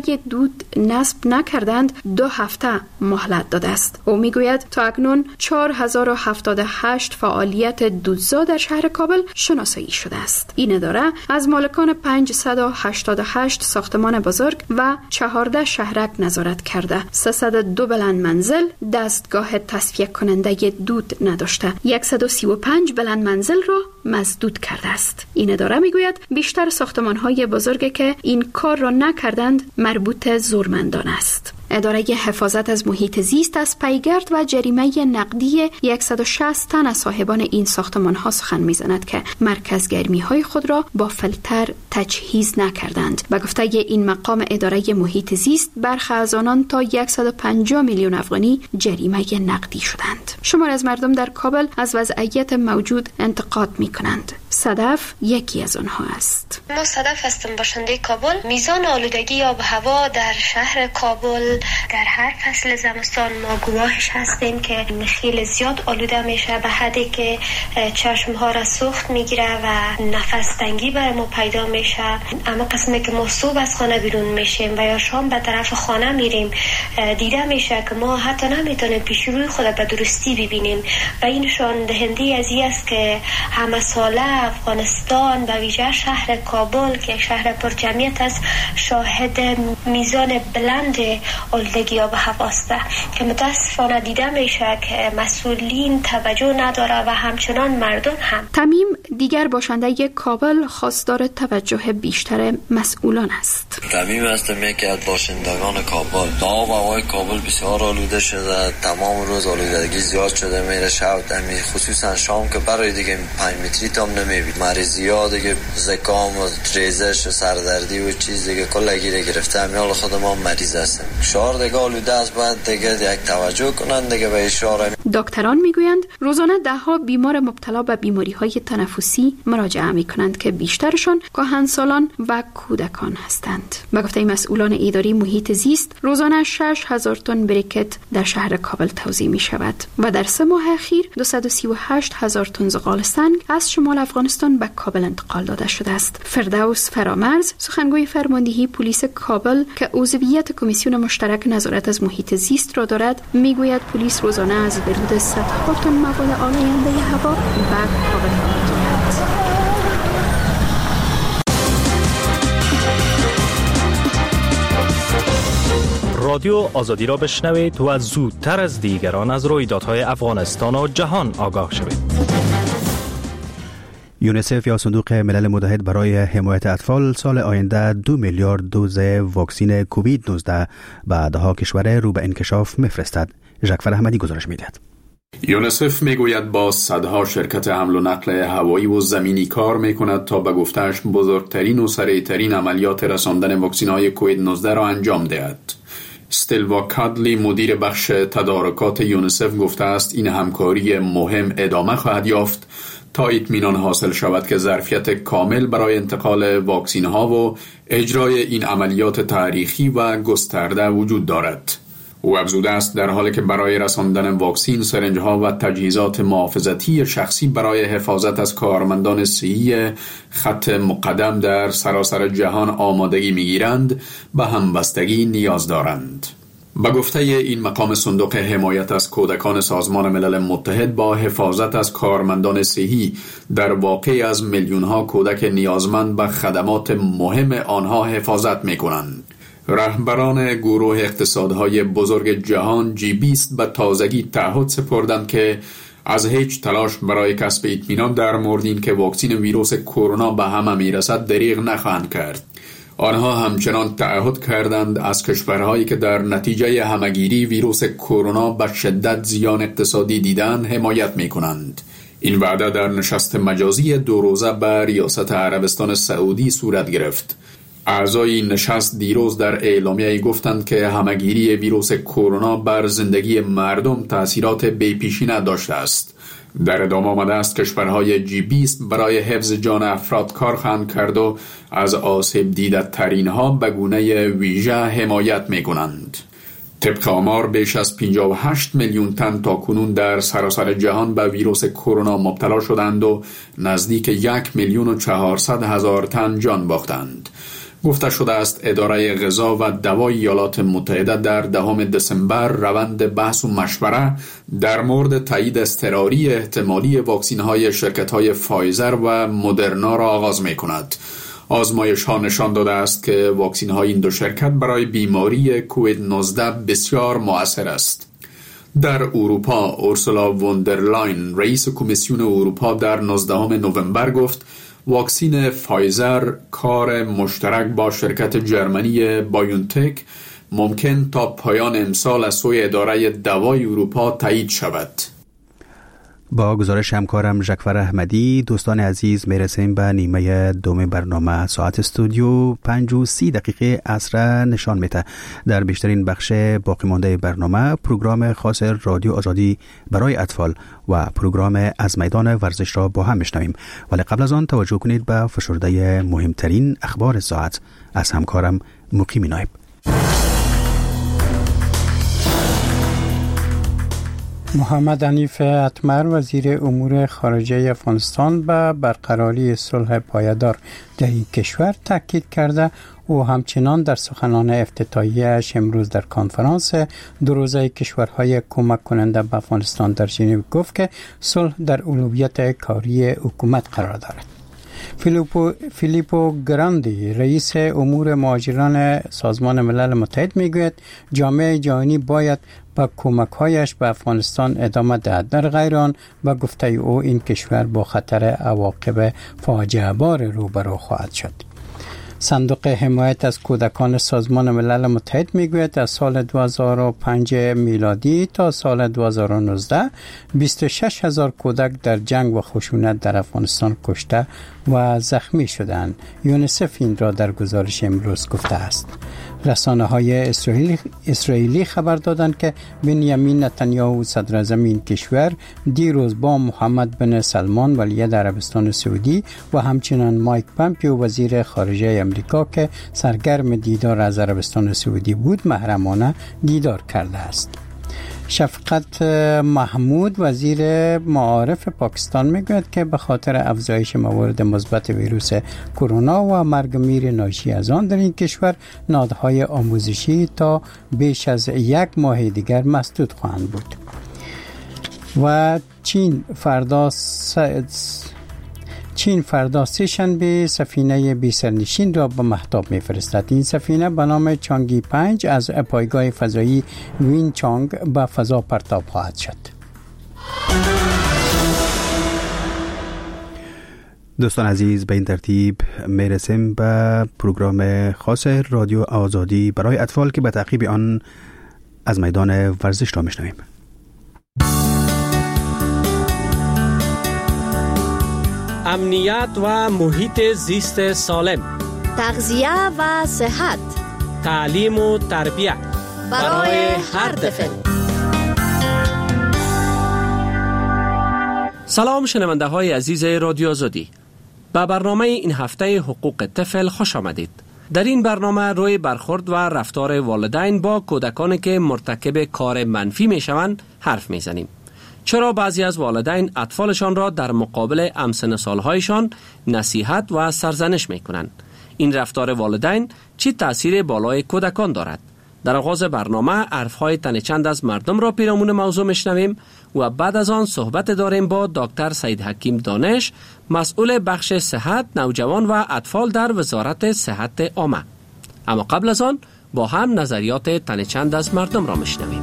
دود نصب نکردند دو هفته مهلت داده است. او میگوید تا اکنون چهار هزار و هفتاد و هشت فعالیت دودزا در شهر کابل شناسایی شده است. این اداره از مالکان پانصد و هشتاد و هشت ساختمان بزرگ و چهارده شهرک نظارت کرده. سیصد و دو بلند منزل دستگاه تصفیه کننده دود نداشته. صد و سی و پنج بلند منزل را مسدود کرده است. این اداره میگوید بیشتر ساختمان‌های بزرگی که این کار را نکردند مربوط زورمندان است. اداره حفاظت از محیط زیست از پیگرد و جریمه نقدی صد و شصت تن از صاحبان این ساختمان‌ها سخن می‌زند که مرکز گرمی‌های خود را با فیلتر تجهیز نکردند. به گفته این مقام اداره محیط زیست برخی از آنان تا صد و پنجاه میلیون افغانی جریمه نقدی شدند. شمار از مردم در کابل از وضعیت موجود انتقاد می‌کنند. صدف یکی از آنها است. ما صدف هستم، باشنده کابل. میزان آلودگی آب و هوا در شهر کابل در هر فصل زمستان ما گواهش هستیم که خیلی زیاد آلوده میشه به حدی که چشم ها را سوخت میگیره و نفس تنگی برای ما پیدا میشه. اما قسمی که ما صبح از خانه بیرون میشیم و یا شام به طرف خانه میریم دیده میشه که ما حتی نمیتونیم پیش روی خود به درستی ببینیم و این نشان دهنده از این است که همه ساله افغانستان به ویژه شهر کابل که یک شهر پر جمعیت است شاهد میزان بلند آلودگی آب و هوا است که متاسفانه دیده میشه که مسئولین توجه نداره و همچنان مردم هم. تمیم دیگر باشنده کابل خواستار توجه بیشتر مسئولان است. تمیم هستم یکی از باشندگان کابل. آب و هوای کابل بسیار آلوده شده، تمام روز آلودگی زیاد شده میره، شب دمی خصوصا شام که برای دیگه پنج متری تام نمیبید. مریضی ها دیگه زکام و ریزش و سردردی و چیز دیگه کلا گیره گرفته. همین خود ما مریض هستیم. شهر دیگه آلوده است، باید دیگه یک توجه کنند دیگه به شهر. دکتران میگویند روزانه ده ها بیمار مبتلا به بیماری های تنفسی مراجعه میکنند که بیشترشان کهنسالان و کودکان هستند. به گفته مسئولان اداری محیط زیست روزانه شش هزار تن بریکت در شهر کابل توزیع می شود و در سه ماه اخیر دویست و سی و هشت هزار تن زغال سنگ از شمال افغانستان به کابل انتقال داده شده است. فردوس فرامرز سخنگوی فرماندهی پلیس کابل که عضویت کمیسیون مشترک نظارت از محیط زیست را دارد میگوید پلیس روزانه از ورود صدها تن مواد آلاینده هوا به کابل می‌گیرد. رادیو آزادی را بشنوید و زودتر از دیگران از رویدادهای افغانستان و جهان آگاه شوید. یونیسف یا صندوق ملل متحد برای حمایت اطفال سال آینده دو میلیارد دوز واکسین کووید نوزده به دهها کشور رو به انکشاف میفرستد. ژکفر احمدی گزارش میدهد. یونیسف میگوید با صدها شرکت حمل و نقل هوایی و زمینی کار میکند تا به گفته‌اش بزرگترین و سریعترین عملیات رساندن واکسین‌های کووید نوزده را انجام دهد. استلوا کادلی مدیر بخش تدارکات یونیسف گفته است این همکاری مهم ادامه خواهد یافت تا اطمینان حاصل شود که ظرفیت کامل برای انتقال واکسین ها و اجرای این عملیات تاریخی و گسترده وجود دارد. او افزوده است در حالی که برای رساندن واکسین سرنج ها و تجهیزات محافظتی شخصی برای حفاظت از کارمندان صحی خط مقدم در سراسر جهان آمادگی میگیرند به همبستگی نیاز دارند. با گفته این مقام صندوق حمایت از کودکان سازمان ملل متحد با حفاظت از کارمندان صحی در واقع از میلیون ها کودک نیازمند به خدمات مهم آنها حفاظت میکنند. رهبران گروه اقتصادهای بزرگ جهان جی بیست به تازگی تعهد سپردند که از هیچ تلاش برای کسب اطمینان در مورد این که واکسن ویروس کرونا به همه میرسد دریغ نخواهند کرد. آنها همچنان تعهد کردند از کشورهایی که در نتیجه همگیری ویروس کرونا به شدت زیان اقتصادی دیدن حمایت می‌کنند. این وعده در نشست مجازی دو روزه به ریاست عربستان سعودی صورت گرفت. اعضای نشست دیروز در اعلامیه گفتند که همگیری ویروس کرونا بر زندگی مردم تأثیرات بی‌پیشینه داشته است. در ادامه آمده است کشورهای جی بیست برای حفظ جان افراد کار خواهند کرد و از آسیب دیده ترین ها به گونه ویژه حمایت می کنند. طبق آمار بیش از پنجاه و هشت میلیون تن تا کنون در سراسر جهان به ویروس کرونا مبتلا شدند و نزدیک یک میلیون و چهارصد هزار تن جان باختند. گفته شده است اداره غذا و دوا ایالات متحده در دهم دسامبر روند بحث و مشوره در مورد تایید اضطراری احتمالی واکسین‌های شرکت‌های فایزر و مدرنا را آغاز می‌کند. آزمایش ها نشان داده است که واکسین های این دو شرکت برای بیماری کووید نوزده بسیار مؤثر است. در اروپا اورسولا ووندرلاین رئیس کمیسیون اروپا در نوزدهم نوامبر گفت واکسین فایزر کار مشترک با شرکت جرمنی بایونتک ممکن تا پایان امسال از سوی اداره دوای اروپا تایید شود. با گزارش همکارم ژکفر احمدی دوستان عزیز میرسیم به نیمه دوم برنامه. ساعت استودیو پنج و سی دقیقه عصر نشان میده. در بیشترین بخش باقی مانده برنامه پروگرام خاص رادیو آزادی برای اطفال و پروگرام از میدان ورزش را با هم میشنویم، ولی قبل از آن توجه کنید به فشرده مهمترین اخبار ساعت از همکارم مقیم نایب. محمد حنیف اتمر وزیر امور خارجه افغانستان به برقراری صلح پایدار در این کشور تاکید کرده و همچنان در سخنان افتتاحیه‌اش امروز در کنفرانس دو روزه کشورهای کمک کننده به افغانستان در ژنو گفت که صلح در اولویت کاری حکومت قرار دارد. فیلیپو, فیلیپو گراندی رئیس امور مهاجران سازمان ملل متحد میگوید جامعه جهانی باید با کمک‌هایش به افغانستان ادامه دهد. در غیر آن با گفته او این کشور با خطر عواقب فاجعه بار روبرو خواهد شد. صندوق حمایت از کودکان سازمان ملل متحد میگوید از سال دو هزار و پنج میلادی تا سال دو هزار و نوزده بیست و شش هزار کودک در جنگ و خشونت در افغانستان کشته و زخمی شدند. یونیسف این را در گزارش امروز گفته است. رسانه های اسرائیلی, اسرائیلی خبر دادند که بنیامین نتانیاهو صدر اعظم این کشور دیروز با محمد بن سلمان ولیعهد عربستان سعودی و همچنین مایک پامپیو وزیر خارجه امریکا که سرگرم دیدار از عربستان سعودی بود محرمانه دیدار کرده است. شفقت محمود وزیر معارف پاکستان میگوید که به خاطر افزایش موارد مثبت ویروس کرونا و مرگ میر ناشی از آن در این کشور نهادهای آموزشی تا بیش از یک ماه دیگر مسدود خواهند بود. و چین فردا س... چین فردا سه شنبه سفینه بی سرنشین را به مهتاب میفرستد. این سفینه به نام چانگی پنج از پایگاه فضایی وین چانگ به فضا پرتاب خواهد شد. دوستان عزیز به این ترتیب میرسیم به پروگرام خاص رادیو آزادی برای اطفال که به تعقیب آن از میدان ورزش را میشنویم. امنیت و محیط زیست سالم، تغذیه و صحت، تعلیم و تربیت برای هر طفل. سلام شنونده های عزیز رادیو آزادی، به برنامه این هفته حقوق طفل خوش آمدید. در این برنامه روی برخورد و رفتار والدین با کودکانی که مرتکب کار منفی می شوند حرف می زنیم. چرا بعضی از والدین اطفالشان را در مقابل همسن سالهایشان نصیحت و سرزنش می کنند؟ این رفتار والدین چی تأثیر بالای کودکان دارد؟ در آغاز برنامه حرفهای تن چند از مردم را پیرامون موضوع میشنویم و بعد از آن صحبت داریم با دکتر سید حکیم دانش، مسئول بخش صحت نوجوان و اطفال در وزارت صحت عامه. اما قبل از آن با هم نظریات تن چند از مردم را میشنویم.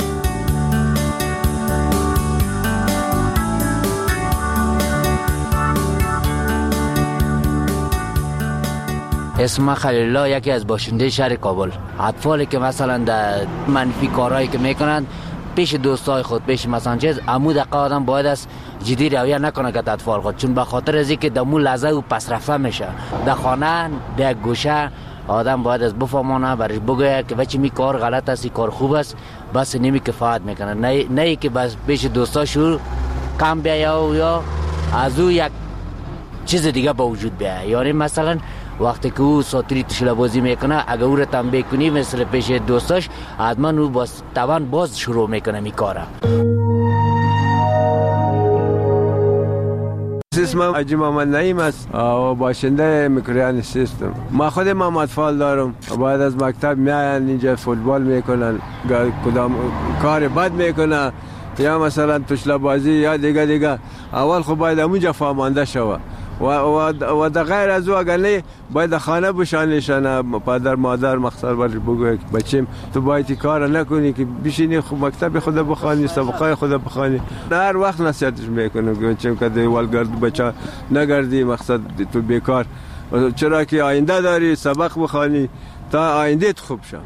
اسم خلیل الله، یکی از باشنده شهر کابل. اطفالی که مثلا در منفی کارهایی که میکنند پیش دوستای خود، پیش مثلا چیز عمود آدم باید است جدی رویه نکنه که اطفال خود، چون به خاطر از اینکه در مون لحظه او پس رفته میشه در خانه در گوشه آدم باید از بفهمانه برش بگوید که بچه می کار غلط است، این کار خوب است، بس نمی کفایت میکنه. نه نه که بس پیش دوستاشو کم بیاید یا از او یک چیز دیگه با وجود بیاید. یعنی مثلا وقتی که او ساتری تشله بازی میکنه اگه او رو تنبیه کنی مثل پیش دوستاش حتما او باز توان باز شروع میکنه میکاره. This is اسمم حاجی محمد نعیم است و باشنده میکرویان سیستم. ما خود ما اطفال دارم و بعد از مکتب میاین اینجا فوتبال میکنن، کدام کار بد میکنن یا مثلا توشلا بازی یا دیگه دیگه. اول خب باید اونجا فهمانده شوه و و و غیر از او اگر نه باید خانه بشانشن. پدر مادر مخصر بر بگوی بچیم تو باید کار نکنی که بشینی خب مکتب خود بخوانی، سبقای خود بخوانی. هر وقت نصیحتش میکنم چون که دیوال گرد بچا نگردی، مقصد تو بیکار، چرا که آینده داری سبق بخوانی تا آینده خوب شه.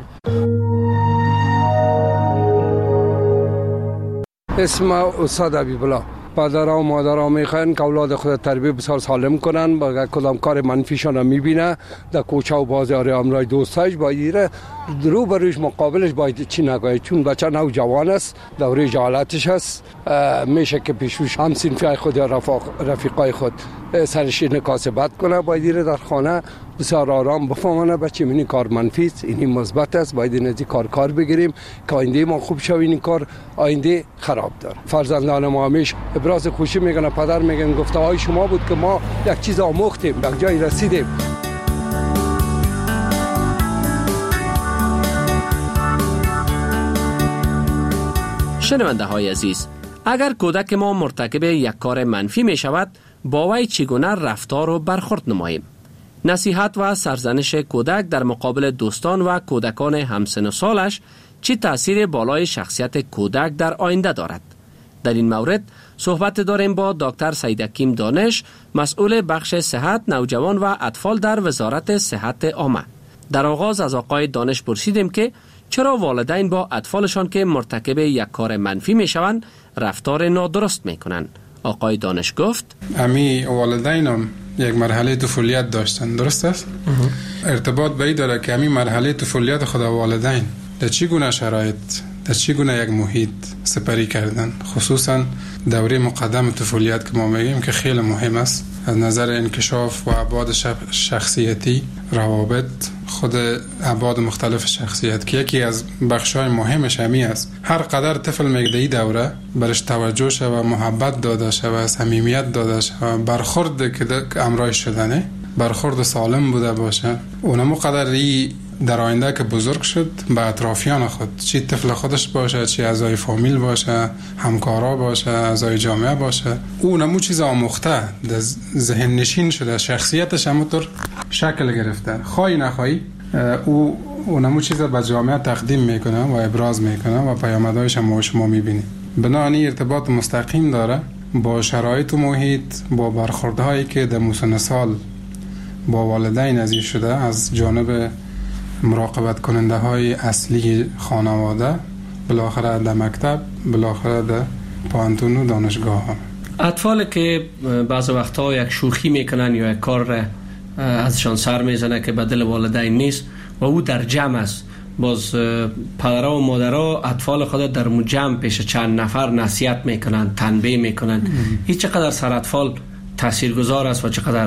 اسم استاد حبیب‌الله. پدرها و مادرها میخواین که اولاد خود تربیت بسیار سالم کنن، با کدام کار منفیشان میبینه در کوچه و بازار امرای دوستاش باید رو بروش مقابلش باید چی نگوید، چون بچه نو جوان است، دوره جهالتش است، میشه که پیشوش هم صنفی خود یا رفیقای خود سرش نکاسبت کنه. باید در خانه بسیار آرام بفهمانه بچه این کار منفی است، این مثبت است، باید این از کار کار بگیریم که آینده ما خوب شویم. این کار آینده خراب داره. فرزندان ما همیشه ابراز خوشی میگن، پدر میگن گفته های شما بود که ما یک چیز آموختیم، یک جای رسیدیم. شنونده های عزیز، اگر کودک ما مرتکب یک کار منفی می شود، با وی چگونه رفتار و برخورد نماییم؟ نصیحت و سرزنش کودک در مقابل دوستان و کودکان همسن و سالش چه تأثیر بالای شخصیت کودک در آینده دارد؟ در این مورد صحبت داریم با دکتر سید حکیم دانش، مسئول بخش صحت نوجوان و اطفال در وزارت صحت عامه. در آغاز از آقای دانش پرسیدیم که چرا والدین با اطفالشان که مرتکب یک کار منفی می شوند رفتار نادرست می کنند؟ آقای دانش گفت امی والدینم یک مرحله طفولیت داشتن، درست است؟ ارتباط به این داره که امی مرحله طفولیت خود والدین در چی گونه شرایط، در چی گونه یک محیط سپری کردن، خصوصا دوره مقدم طفولیت که ما میگیم که خیلی مهم است از نظر انکشاف و ابعاد شخصیتی، روابط، خود ابعاد مختلف شخصیت که یکی از بخشای مهمش همی است. هر قدر طفل میگده دوره برش توجه شوه، محبت داده شوه، صمیمیت داده شوه، برخورد که امرای شدنه برخورد سالم بوده باشه، اونمو قدر ای در آینده که بزرگ شد به اطرافیان خود، چی طفل خودش باشه، چی اعضای فامیل باشه، همکارا باشه، اعضای جامعه باشه، اونمو چیز آموخته در ذهن نشین شده، شخصیتش همونطور شکل گرفته، خواهی نخواهی او اونمو چیز به جامعه تقدیم میکنه و ابراز میکنه و پیامدهایش هم شما میبینید. بنابراین ارتباط مستقیم داره با شرایط و محیط، با برخوردهایی که در مسن سال با والدین ازی شده از جانب مراقبت کننده های اصلی خانواده، بالاخره در مکتب، بالاخره در پانتون و دانشگاه ها. اطفال که بعض وقتها یک شوخی میکنن یا یک کار ازشان سر میزنه که به دل والدین نیست و او در جمع است، باز پدرها و مادرها اطفال خود در جمع پیش چند نفر نصیحت میکنن، تنبیه میکنن، این چقدر سر اطفال تاثیرگذار است و چقدر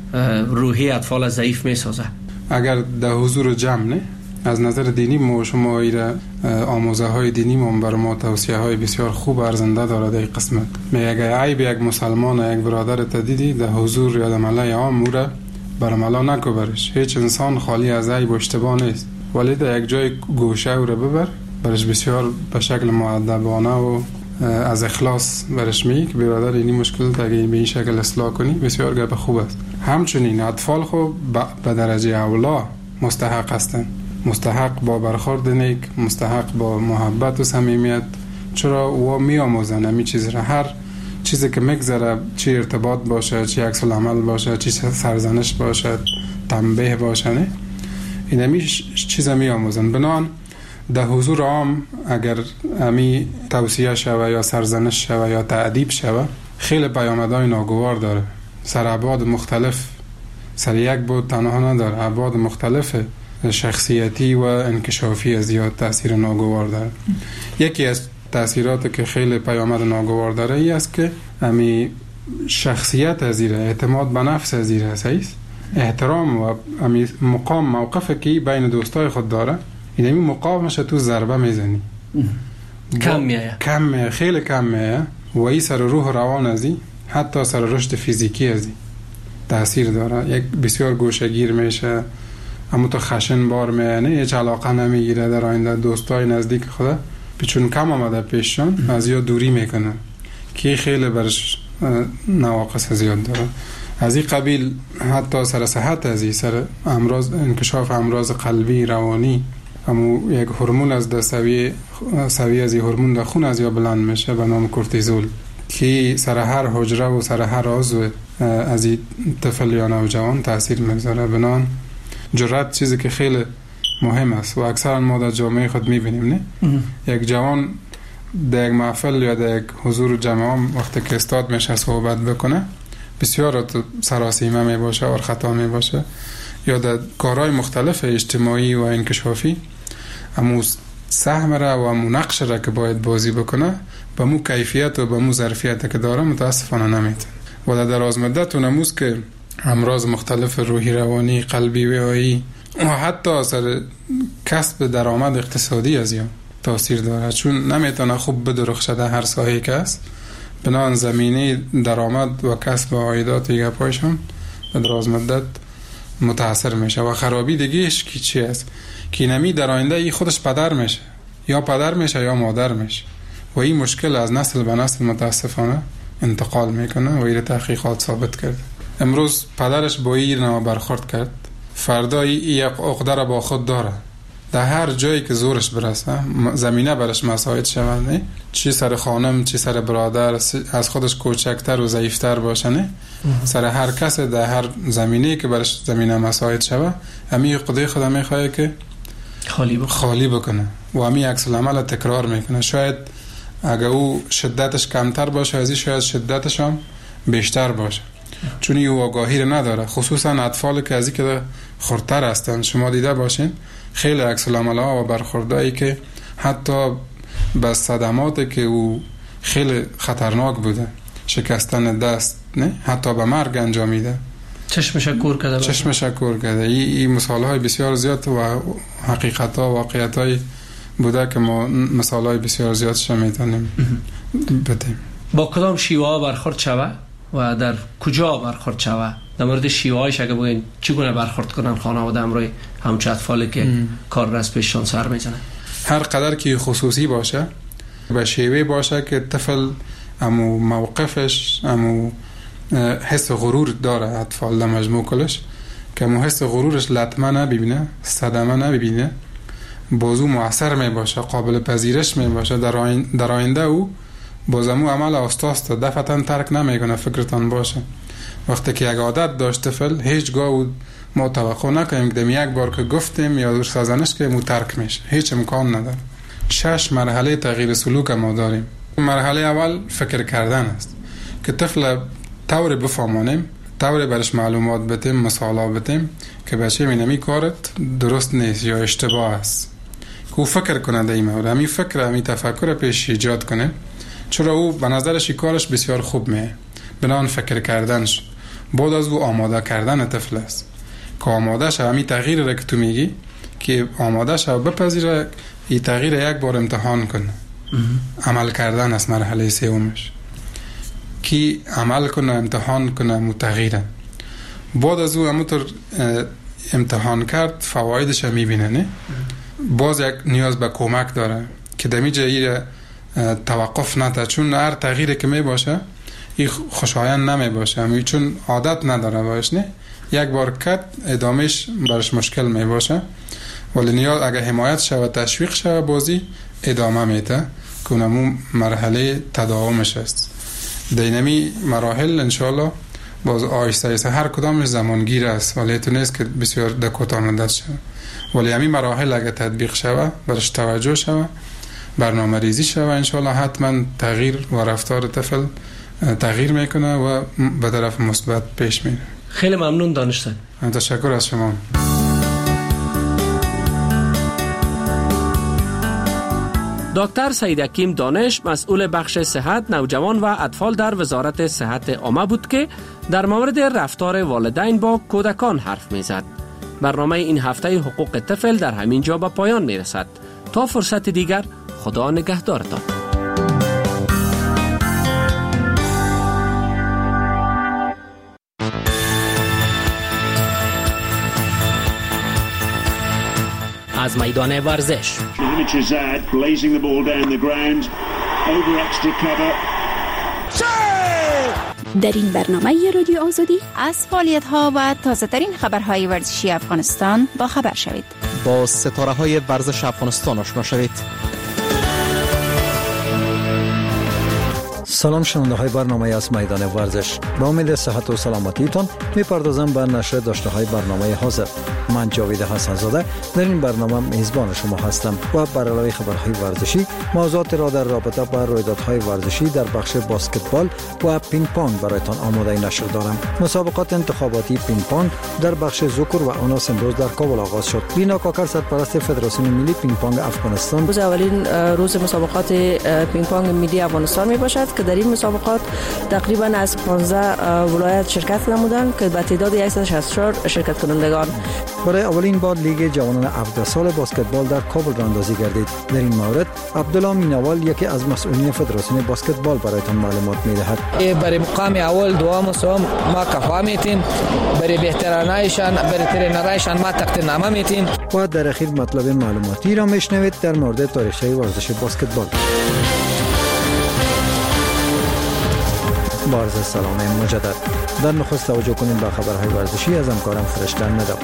روحی اطفال ضعیف میسازه؟ اگر در حضور جمع نه، از نظر دینی ما شما ایره آموزه های دینی ما بر ما توصیه های بسیار خوب ارزنده داره در قسمت. میگه اگر عیب یک مسلمان یک برادر تدیدی در حضور یا در ملای عام موره برملا نکو برش. هیچ انسان خالی از عیب و اشتباه نیست، ولی در یک جای گوشه او رو ببر برش بسیار به شکل مؤدبانه و از اخلاص برش میگی که برادر اینی مشکل تا اگه به این شکل اصلاح کنی بسیار گپ خوب است. همچنین اطفال خو به درجه اولا مستحق هستند، مستحق با برخورد نیک، مستحق با محبت و صمیمیت، چرا او می آموزن همین چیز را. هر چیزی که میگذره، چی ارتباط باشه، چی عکس العمل باشه، چی سرزنش باشه، تنبیه باشه، نه این همین چیزا می آموزن. بنان در حضور عام اگر امی توصیه شوه یا سرزنش شوه یا تعدیب شوه خیلی پیامدهای ناگوار داره. سر ابعاد مختلف، سر یک بود تنها نداره، ابعاد مختلف شخصیتی و انکشافی از زیاد تاثیر ناگوار داره. یکی از تاثیرات که خیلی پیامد ناگوار داره ای است که امی شخصیت از زیره، اعتماد به نفس از زیره هست، احترام و امی مقام موقفی که بین دوستای خود داره، این امی مقامش تو ضربه میزنی، کم میایه، کم میایه، خیلی کم میایه و ای سر روح روان ازی حتی سر رشد فیزیکی ازی تاثیر داره. یک بسیار گوشهگیر میشه، اما تو خشن بار میانه، هیچ علاقه نمیگیره در آینده دوستای نزدیک خدا چون کم آمده پیششون از یا دوری میکنه که خیلی برش نواقص زیاد داره. از این قبیل حتی سر صحت ازی، سر امراض، انکشاف امراض قلبی، روانی، اما یک هورمون از در سویه سویه از این هورمون در خون از یا بلند میشه به نام کورتیزول که سر هر حجره و سر هر عضو از این طفل یا نوجوان تاثیر میگذاره. بنان جرأت چیزی که خیلی مهم است و اکثرا ما در جامعه خود میبینیم. نه یک جوان در یک محفل یا در یک حضور جمع وقتی که استاد میشه صحبت بکنه بسیار سراسیمه می باشه و خطا می باشه، یا در کارهای مختلف اجتماعی و انکشافی امو سهم را و امو نقش را که باید بازی بکنه به مو کیفیت و به مو ظرفیت که داره متاسفانه نمیتونه. و در دراز مدت اونموز که امراض مختلف روحی، روانی، قلبی، وعایی و حتی اثر کسب درآمد اقتصادی از یا تاثیر داره، چون نمیتونه خوب بدرخشه در هر ساحه‌ای که است. بنابراین زمینه درآمد و کسب و عایدات یک پایشون به دراز مدت متاثر میشه. و خرابی دیگهش کی چی است که نمی در آینده ای خودش پدر میشه، یا پدر میشه یا مادر میشه و این مشکل از نسل به نسل متاسفانه انتقال میکنه و این تحقیقات ثابت کرده. امروز پدرش با این نوع برخورد کرد، فردا یک عقده را با خود داره، در هر جایی که زورش برسه زمینه برش مساعد شود، نه چی سر خانم چی سر برادر از خودش کوچکتر و ضعیفتر باشه، نه سر هر کس در هر زمینه‌ای که برش زمینه مساعد شود امی خدای خدا میخواد که خالی بکنه. خالی بکنه و امی عکس العمل تکرار میکنه. شاید اگه او شدتش کمتر باشه از این شاید شدتش هم بیشتر باشه، چون این آگاهی رو نداره. خصوصا اطفال که از این که خردتر هستن، شما دیده باشین خیلی عکس العمل‌ها و برخوردایی که حتی به صدماتی که او خیلی خطرناک بوده، شکستن دست، نه حتی به مرگ انجامیده، چشمش کور کرده چشمش کور کرده. این ای مثال‌های بسیار زیاد و حقیقت‌ها و واقعیت‌های بوده که ما مثال‌های بسیار زیادش میتونیم بدیم. با کدام شیوه برخورد شوه و در کجا برخورد شوه؟ در مورد شیوه‌هایش اگه بگین چگونه برخورد کنن خانواده همراه همچه اطفالی که ام. کار را از پیششان سر میزنه؟ هر قدر که خصوصی باشه، به شیوه باشه که طفل امو موقفش، امو حس غرور داره. اطفال در مجموع کلش که امو حس غرورش لطمه نبینه، صدمه نبینه، بازو مؤثر می باشه، قابل پذیرش می باشه، در آینده او بازمو عمل استاست دفعتا ترک نمیکنه. فکرتان باشه وقتی که یک عادت داشت طفل، هیچگاه ما توقع نکنیم که یک بار که گفتیم یا سازنش که مو ترک میشه، هیچ امکان نداره. شش مرحله تغییر سلوک ما داریم. مرحله اول فکر کردن است که طفل طور بفهمانیم، طور برش معلومات بدیم، مثالا بدیم که بچه مینمی کارت درست نیست یا اشتباه است، که او فکر کنه در این مورد، همی فکر همی تفکر پیش ایجاد کنه، چرا او به نظرش کارش بسیار خوب میه. بنان فکر کردنش بعد از او آماده کردن طفل است که آماده شه. همی تغییر را که تو میگی که آماده شه بپذیره، این تغییر یک بار امتحان کنه. عمل کردن است مرحله سومش، که عمل کنه، امتحان کنه، متغیره. بعد از او همونطور امتحان کرد فوایدش هم میبینه، نه باز یک نیاز به کمک داره که دمی جایی توقف نده، چون هر تغییری که می باشه این خوشایند نمی باشه، همی چون عادت نداره باش، نه یک بار کت ادامهش برش مشکل می باشه. ولی نیاز اگه حمایت شود، تشویق شود، بازی ادامه میده که اونمو مرحله تداومش است. دینمی مراحل انشاءالله باز آیسته ایسته هر کدامش زمانگیر است، ولی تو نیست که بسیار دکوتا مدت شود. ولی همین مراحل اگه تطبیق شود، برش توجه شود، برنامه ریزی شود، انشاءالله حتما تغییر و رفتار طفل تغییر میکنه و به طرف مثبت پیش میره. خیلی ممنون دانشتن. تشکر از شما. دکتر سعید حکیم دانش مسئول بخش صحت نوجوان و اطفال در وزارت صحت عامه بود که در مورد رفتار والدین با کودکان حرف میزد. برنامه این هفته حقوق طفل در همین جا به پایان میرسد. تا فرصت دیگر، خدا نگهدارتان. از میدان ورزش. در این برنامه رادیو آزادی از فعالیت‌ها و تازه‌ترین خبرهای ورزشی افغانستان با خبر شوید. با ستاره‌های ورزش افغانستان آشنا شوید. سلام شنونده های برنامه از میدان ورزش. با امید صحت و سلامتیتان میپردازم به نشر داشته های برنامه حاضر. من جاوید حسن زاده در این برنامه میزبان شما هستم و بر علاوه خبرهای ورزشی موضوعات را در رابطه با رویدادهای ورزشی در بخش بسکتبال و پینگ پونگ برایتان آماده نشر دارم. مسابقات انتخاباتی پینگ پونگ در بخش زوکور و آناس امروز در کابل آغاز شد. لینا کاکر سرپرست فدراسیون ملی پینگ پونگ افغانستان روز اولین روز مسابقات پینگ پونگ ملی افغانستان می باشد که در این مسابقات تقریبا از پانزده ولایت شرکت نمودند که به تعداد صد و شصت و چهار شرکت کنندگان. برای اولین بار لیگ جوانان هفده سال بسکتبال در کابل راندازی گردید. در این مورد عبدالله مینوال یکی از مسئولین فدراسیون بسکتبال برایتان معلومات می‌دهد. برای مقام اول دوم و سوم ما کفا میتیم، برای بهترینایشان برای ترینرایشان ما تقدیرنامه میتیم. و در اخیر مطلب معلوماتی را میشنوید در مورد تاریخچه ورزش بسکتبال. با عرض سلام مجدد. در نخست توجه کنیم به خبرهای ورزشی از همکارم فرشته ندو.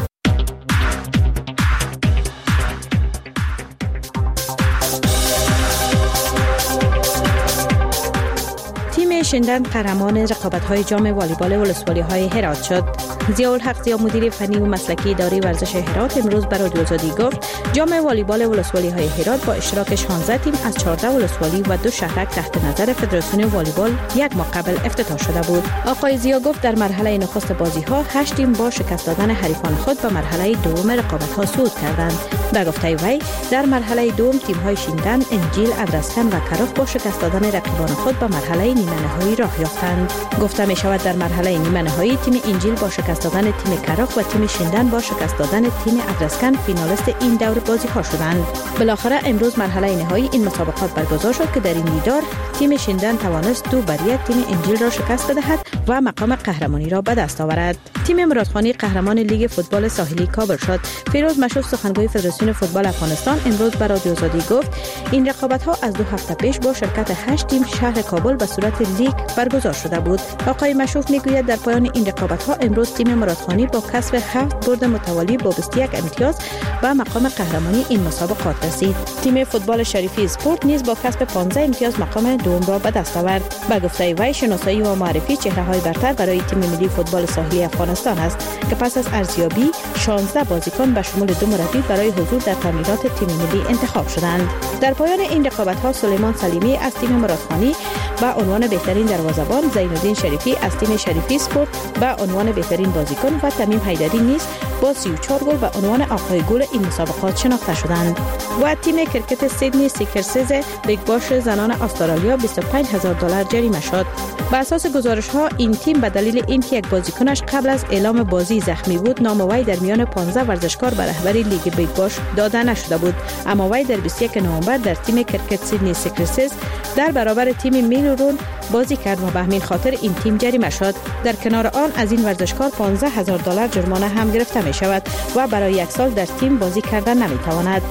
تیم شندن قهرمان رقابت‌های جام والیبال ولسوالی‌های هرات شد. ضیاءالحق ضیا مدیر فنی و مسلکی اداره ورزش هرات امروز به رادیو آزادی گفت جام والیبال ولسوالی‌های هرات با اشتراک شانزده تیم از چهارده ولسوالی و دو شهرک تحت نظر فدراسیون والیبال یک ماه قبل افتتاح شده بود. آقای ضیا گفت در مرحله نخست بازی‌ها هشت تیم با شکست دادن حریفان خود به مرحله دوم رقابت‌ها صعود کردند. به گفته وی در مرحله دوم تیم‌های شیندن، انجیل، ادرسکن و کراخ با شکست دادن رقیبان خود به مرحله نیمه نهایی راه یافتند. گفته می‌شود در مرحله نیمه نهایی تیم انجیل با شکست دادن تیم کراخ و تیم شیندن با شکست دادن تیم ادرسکن فینالیست این دور بازی‌ها شدند. بالاخره امروز مرحله نهایی این مسابقات برگزار شد که در این دیدار تیم شیندن توانست دو بر یک تیم انجیل را شکست بدهد و مقام قهرمانی را به دست آورد. تیم مرادخانی قهرمان لیگ فوتبال ساحلی کابل شد. فیروز مشوف سخنگوی فدراسیون فوتبال افغانستان امروز به رادیو آزادی گفت این رقابت‌ها از دو هفته پیش با شرکت هشت تیم شهر کابل به صورت لیگ برگزار شده بود. آقای مشوف میگوید در پایان این رقابت‌ها امروز تیم مرادخانی با کسب هفت برد متوالی با بیست و یک امتیاز به مقام قهرمانی این مسابقات رسید. تیم فوتبال شریفی اسپورت نیز با کسب پانزده امتیاز مقام دوم را به دست آورد. به گفته وی شناسایی و معرفی چهره‌های برتر برای تیم ملی فوتبال ساحلی افغانستان است که پس از ارزیابی شانزده بازیکن به شمول دو مربی برای حضور در تمرینات تیم ملی انتخاب شدند. در پایان این رقابت‌ها سلیمان سلیمی از تیم مرادخانی به عنوان بهترین دروازه‌بان، زینالدین شریفی از تیم شریفی اسپورت به عنوان بهترین بازیکن و تمیم حیدری نیز با سی و چهار گل به عنوان آقای گل این مسابقات شناخته شدند. و تیم کرکت سیدنی سیکرسز بیگ باش زنان استرالیا بیست و پنج هزار دلار جریمه شد. بر اساس گزارش‌ها این تیم به دلیل اینکه یک بازیکنش قبل از اعلام بازی زخمی بود نام وی در میان پانزده ورزشکار به رهبری لیگ بیگ باش داده نشده بود، اما وی در بیست و یک نوامبر در تیم کرکت سیدنی سیکرسز در برابر تیم میلورون بازی کرد و به همین خاطر این تیم جریمه شد. در کنار آن از این ورزشکار پانزده هزار دلار جرمانه هم گرفته می شود و برای یک سال در تیم بازی کردن نمی تواند.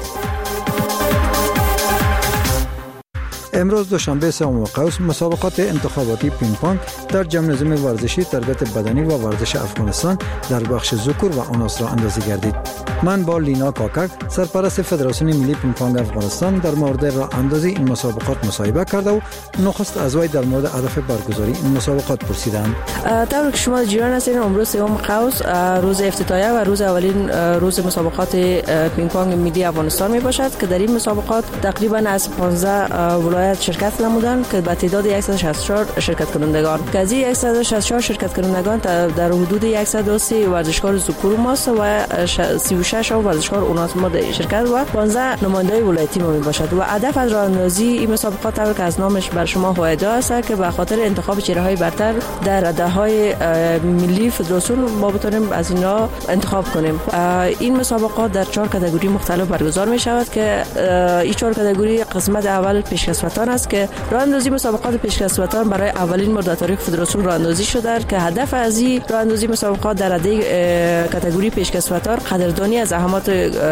امروز دوشنبه سوم اوغوست مسابقات انتخاباتی پینگ پونگ در جمنازیوم ورزشی تربیت بدنی و ورزش افغانستان در بخش زوکور و آناس را اندازی گردید. من با لینا کاکک سرپرست فدراسیون ملی پینگ پونگ افغانستان در مورد راه اندازی این مسابقات مصاحبه کرده و نخست از وی در مورد هدف برگزاری این مسابقات پرسیدم. طور که شما جیران هستین امروز سوم اوغوست روز افتتاحیه و روز اولین روز مسابقات پینگ پونگ ملی افغانستان می باشد که در این مسابقات تقریبا از پانزده ولایت شرکت نمودند که به تعداد صد و شصت و چهار شرکت کنندگان. که از این صد و شصت و چهار شرکت کنندگان در حدود صد و سی ورزشکار زوکور ماست و سی و شش ورزشکار اوناس ماده شرکت و پانزده نماینده ولایتی می باشد. و هدف از راهاندازی این مسابقات طور که از نامش بر شما هویدا است که به خاطر انتخاب چهره‌های برتر در رده‌های ملی فدراسیون ما بتونیم از اینا انتخاب کنیم. این مسابقات در چهار کاتگوری مختلف برگزار می شود که این چهار کاتگوری قسمت اول پیشکسوتان وطن است که راه اندازی مسابقات پیشکش وطن برای اولین بار در تاریخ فدراسیون راه اندازی شده که هدف از این راه اندازی مسابقات در رده کاتگوری پیشکش وطن قدردانی از زحمات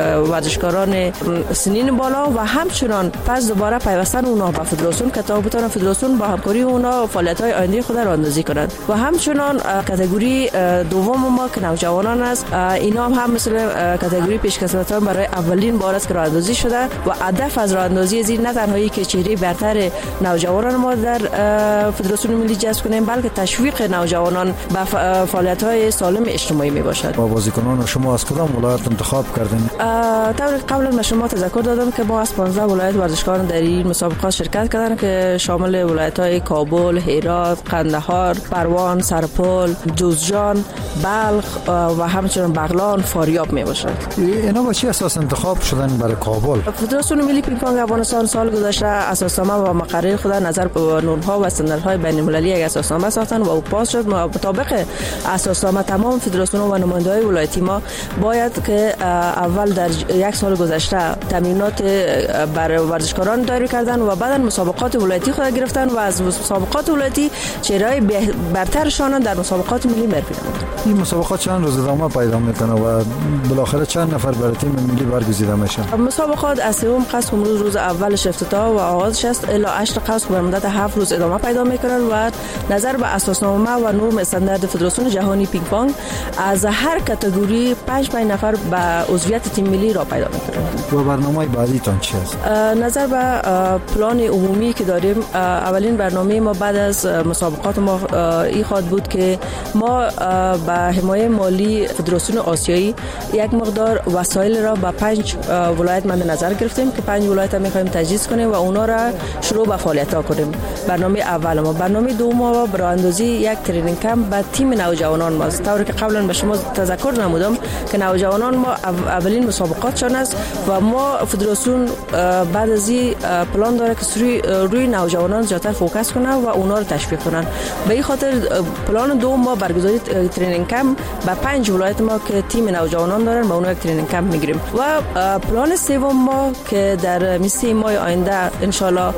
ورزشکاران سنین بالا و همچنان پس دوباره پیوستن اونها به فدراسیون که تا بتوان فدراسیون با همکاری اونها فعالیت‌های آینده خود راه اندازی کنند و همچنان کاتگوری دوم ما که نوجوانان است، اینا هم, هم مثل کاتگوری پیشکش وطن برای اولین بار است که راه اندازی شده و هدف از راه اندازی از این نه تنهایی که چهره برتر نوجوانان ما در فدراسیون ملی جذب کنیم بلکه تشویق نوجوانان به فعالیت‌های سالم اجتماعی می باشد. با بازیکنان شما از کدام ولایت انتخاب کردین؟ طور قبلا من شما تذکر دادم که ما از پانزده ولایت ورزشکاران در این مسابقات شرکت کردن که شامل ولایت‌های کابل، هرات، قندهار، پروان، سرپل، جوزجان، بلخ و همچنین بغلان، فاریاب می باشد. اینا با چی اساس انتخاب شدن برای کابل؟ فدراسیون ملی پینگ پونگ افغانستان سال گذشته اساسنامه و مقرر خود نظر به نورها و استانداردهای بین‌المللی یک اساسنامه ساختن و او پاس شد. مطابق اساسنامه تمام فدراسیون و نماینده‌های ولایتی ما باید که اول در یک سال گذشته تمرینات برای ورزشکاران دایر کردن و بعد مسابقات ولایتی خود گرفتن و از مسابقات ولایتی چهره‌های برترشان در مسابقات ملی می‌بینند. این مسابقات چند روز ادامه پیدا میکنه و بالاخره چند نفر برای تیم ملی برگزیده میشن؟ مسابقات از سوم قسم امروز روز اولش افتتاح و آغازش است الی هشت قسم بر مدت هفت روز ادامه پیدا میکنن و نظر به اساسنامه و نرم استاندارد فدراسیون جهانی پینگ پونگ از هر کاتگوری پنج پنج نفر به عضویت تیم ملی را پیدا میکنن. و برنامه بعدی تان چی است؟ نظر به پلان عمومی که داریم، اولین برنامه ما بعد از مسابقات ما این خواهد بود که ما به حمایت مالی فدراسیون آسیایی یک مقدار وسایل را به پنج ولایت مد نظر گرفتیم که پنج ولایت هم می‌خوایم تجهیز کنیم و اونا را شروع به فعالیت ها کنیم. برنامه اول ما. برنامه دوم ما برای اندازی یک ترینینگ کمپ به تیم نوجوانان ما است. طوری که قبلا به شما تذکر نمودم که نوجوانان ما اولین مسابقاتشان است و ما فدراسیون بعد از این پلان داره که روی روی نوجوانان زیاتر فوکس کنه و اونا رو تشویق کنن. به این خاطر پلان دوم ما برگزاری ترینینگ کمپ با پنج ولایت ما که تیم نوجوانان دارن با اونها یک ترینینگ کمپ میگیریم و پلان سوم ما که در میسی ماه آینده ان شاء الله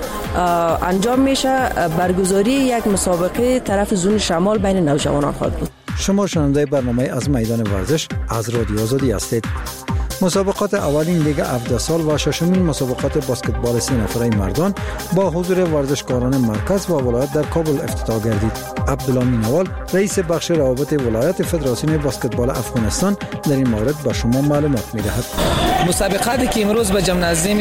انجام میشه برگزاری یک مسابقه طرف زون شمال بین نوجوانان خواهد بود. شما شنونده برنامه از میدان ورزش از رادیو آزادی هستید. مسابقات اولین لیگ هفده سال و ششمین مسابقات بسکتبال سه نفره مردان با حضور ورزشکاران مرکز و ولایت در کابل افتتاح گردید. عبدالامین نوال رئیس بخش روابط ولایت فدراسیون بسکتبال افغانستان در این مورد به شما معلومات می‌دهد. مسابقاتی که امروز به جمنازیم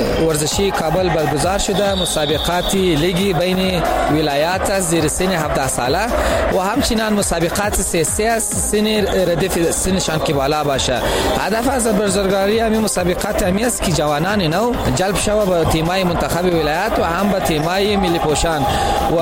ورزشی کابل برگزار شده مسابقات لیگ بین ولایات از زیر سن هفده ساله و همچنین مسابقات سه سه از سن ردیف سنشان که بالا باشه. هدف از برگزاری همین مسابقات همی است که جوانان نو جلب شوه به تیمای منتخب ولایت و هم به تیمای ملی پوشان و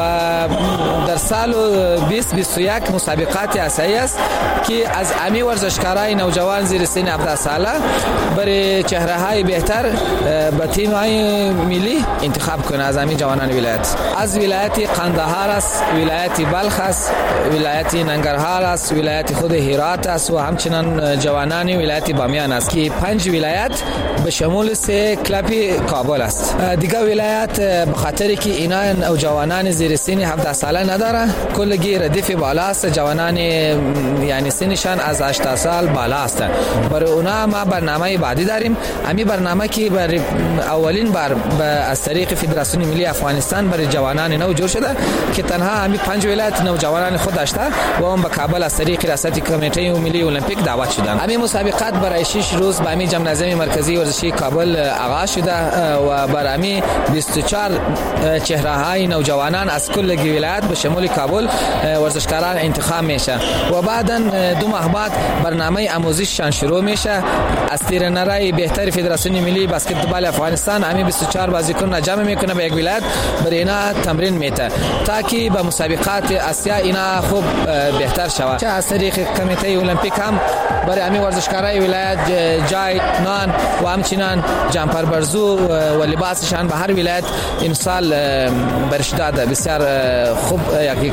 در سال بیست بیست و یک مسابقات اساسی است که از امی ورزشکارای نوجوان زیر سن هفده ساله برای چهره‌های بهتر به تیمای ملی انتخاب کنه از امی جوانان ولایت. از ولایت قندهار است، ولایت بلخ است، ولایت ننگرهار است، ولایت خود هرات است و همچنین جوانان ولایت بامیان است که پنج ولایت به شمول سه کلاب کابل است. دیگه ولایت به خاطری که اینا نوجوانان زیر سن هفده ساله نداره کلگی ردیف بالا است، جوانان یعنی سنشان از هشتاد سال بالا است. برای اونا ما برنامه بعدی داریم. امی برنامه که برای اولین بار از طریق فدراسیون ملی افغانستان برای جوانان نو جور شده که تنها امی پنج ولایت نوجوانان خود داشته و هم به کابل از طریق ریاست کمیته ملی المپیک دعوت شدند. امی مسابقات برای شش روز به امی جمنازیم مرکزی ورزشی کابل آغاز شده و برای امی بیست و چهار چهره‌های نوجوانان از کل ولایت به شمول کابل ورزشکاران انتخاب میشه و بعداً دو ماه بعد برنامه آموزششان شروع میشه. از ترینرای بهتر فدراسیون ملی بسکتبال افغانستان امی بیست و چهار بازیکن جمع میکنه به یک ولایت برای اینا تمرین میته تا که به مسابقات آسیا اینا خوب بهتر شود. چه از طریق کمیته المپیک هم برای امی ورزشکارای ولایت جای نان و همچنین جمپر برزو و لباسشان به هر ولایت امسال برش داده. بسیار خوب یک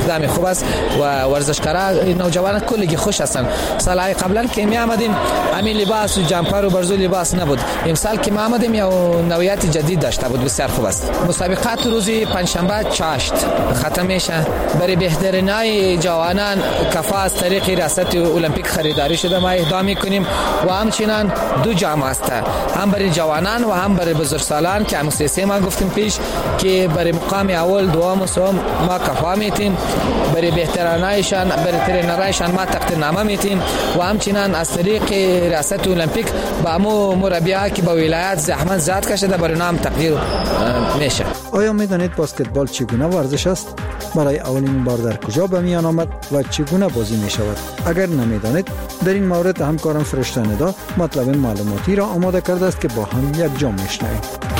اقدام خوب است و ورزشکارا نوجوان کلی خوش هستند. سالهای قبلا که می آمدیم همین لباس و جمپر و برزو لباس نبود. امسال که ما آمدیم یا نوعیت جدید داشته بود، بسیار خوب است. مسابقات روز پنجشنبه چاشت ختم میشه. برای بهترینای جوانان کفا از طریق ریاست المپیک خریداری شده. ما اقدام میکنیم و همچنین دو جام است، هم برای جوانان و هم برای بزرگسالان که همسیسی ما گفتیم پیش که برای مقام اول دوم و سوم ما کفا میتیم. برای بهترینایشان برای ترینرایشان ما تقدیرنامه میتیم و همچنین از طریق ریاست المپیک با مو مربی‌ها که با ولایت زحمت زیاد کشیده برای نام تقدیر میشه. آیا میدانید بسکتبال چگونه ورزش است؟ برای اولین بار در کجا به میان آمد و چگونه بازی می شود؟ اگر نمیدانید در این مورد همکارم فرشته ندا مطلب معلوماتی را آماده کرده است که با هم یک جا میشنویم.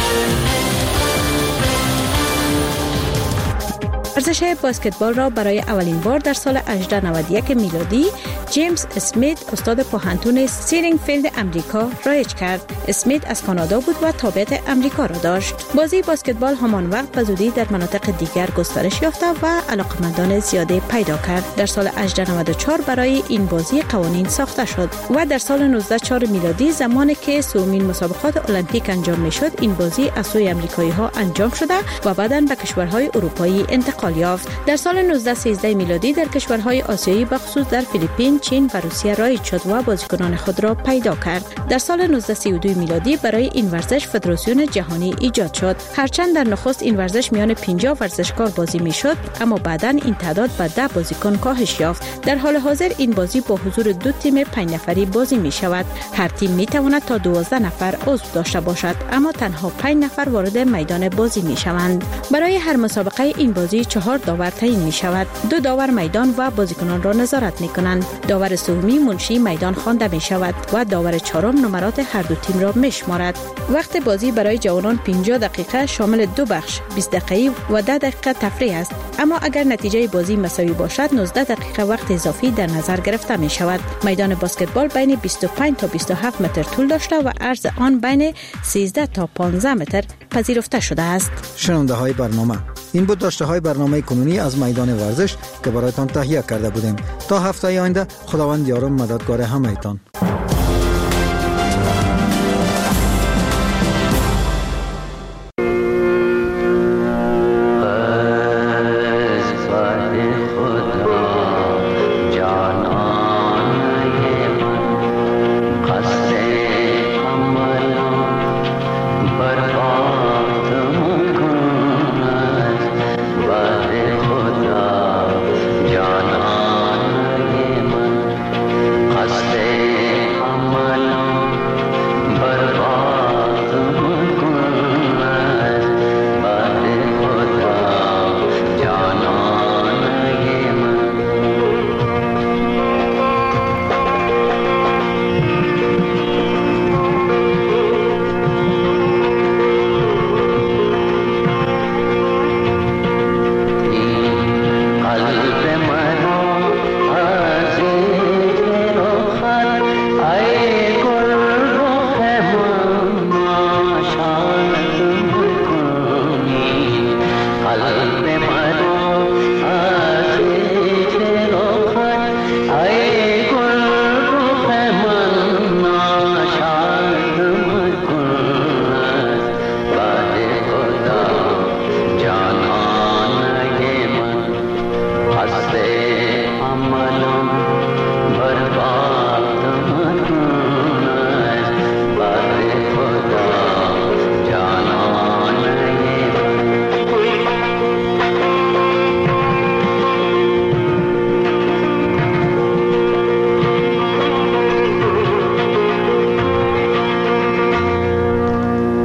ورزش بسکتبال را برای اولین بار در سال هجده نود و یک میلادی جیمز اسمیت استاد پوهنتون سیرینگفیلد امریکا رایج کرد. اسمیت از کانادا بود و تابعیت امریکا را داشت. بازی بسکتبال همان وقت به زودی در مناطق دیگر گسترش یافته و علاقمندان زیاده پیدا کرد. در سال هجده نود و چهار برای این بازی قوانین ساخته شد و در سال نوزده چهار میلادی زمانی که سومین مسابقات المپیک انجام میشد این بازی از سوی امریکایی ها انجام شده و بعداً به کشورهای اروپایی انتقال یافت. در سال نوزده سیزده میلادی در کشورهای آسیایی به خصوص در فیلیپین، چین و روسیه رایج شد و بازیکنان خود را پیدا کرد. در سال نوزده سی و دو میلادی برای این ورزش فدراسیون جهانی ایجاد شد. هرچند در نخست این ورزش میان پنجاه ورزشکار بازی میشد، اما بعداً این تعداد به ده بازیکن کاهش یافت. در حال حاضر این بازی با حضور دو تیم پنج نفری بازی می شود. هر تیم می تواند تا دوازده نفر عضو داشته باشد، اما تنها پنج نفر وارد میدان بازی می شوند. برای هر مسابقه این بازی چهار داور تعیین می شود. دو داور میدان و بازیکنان را نظارت می کنند. داور سومی منشی میدان خوانده می شود و داور چهارم نمرات هر دو تیم را می شمارد. وقت بازی برای جوانان پنجاه دقیقه شامل دو بخش بیست دقیقه و ده دقیقه تفریح است، اما اگر نتیجه بازی مساوی باشد نوزده دقیقه وقت اضافی در نظر گرفته می شود. میدان بسکتبال بین بیست و پنج تا بیست و هفت متر طول داشته و عرض آن بین سیزده تا پانزده متر پذیرفته شده است. شنونده های برنامه، این بود داشته های برنامه کنونی از میدان ورزش که برایتان تهیه کرده بودیم. تا هفته آینده خداوند یار و مددگار همه‌تان.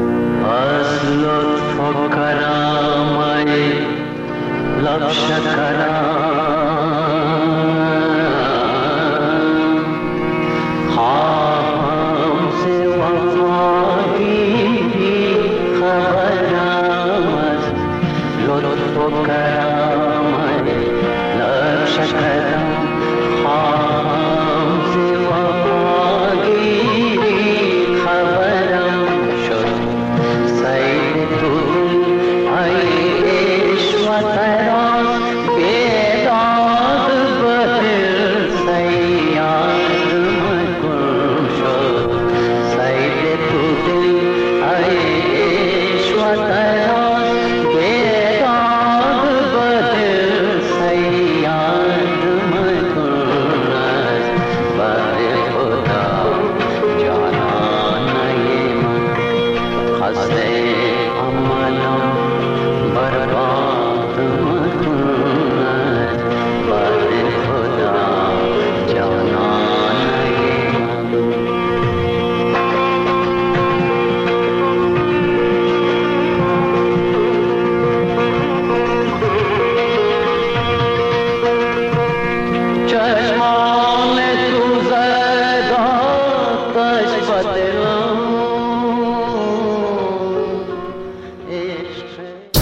شکر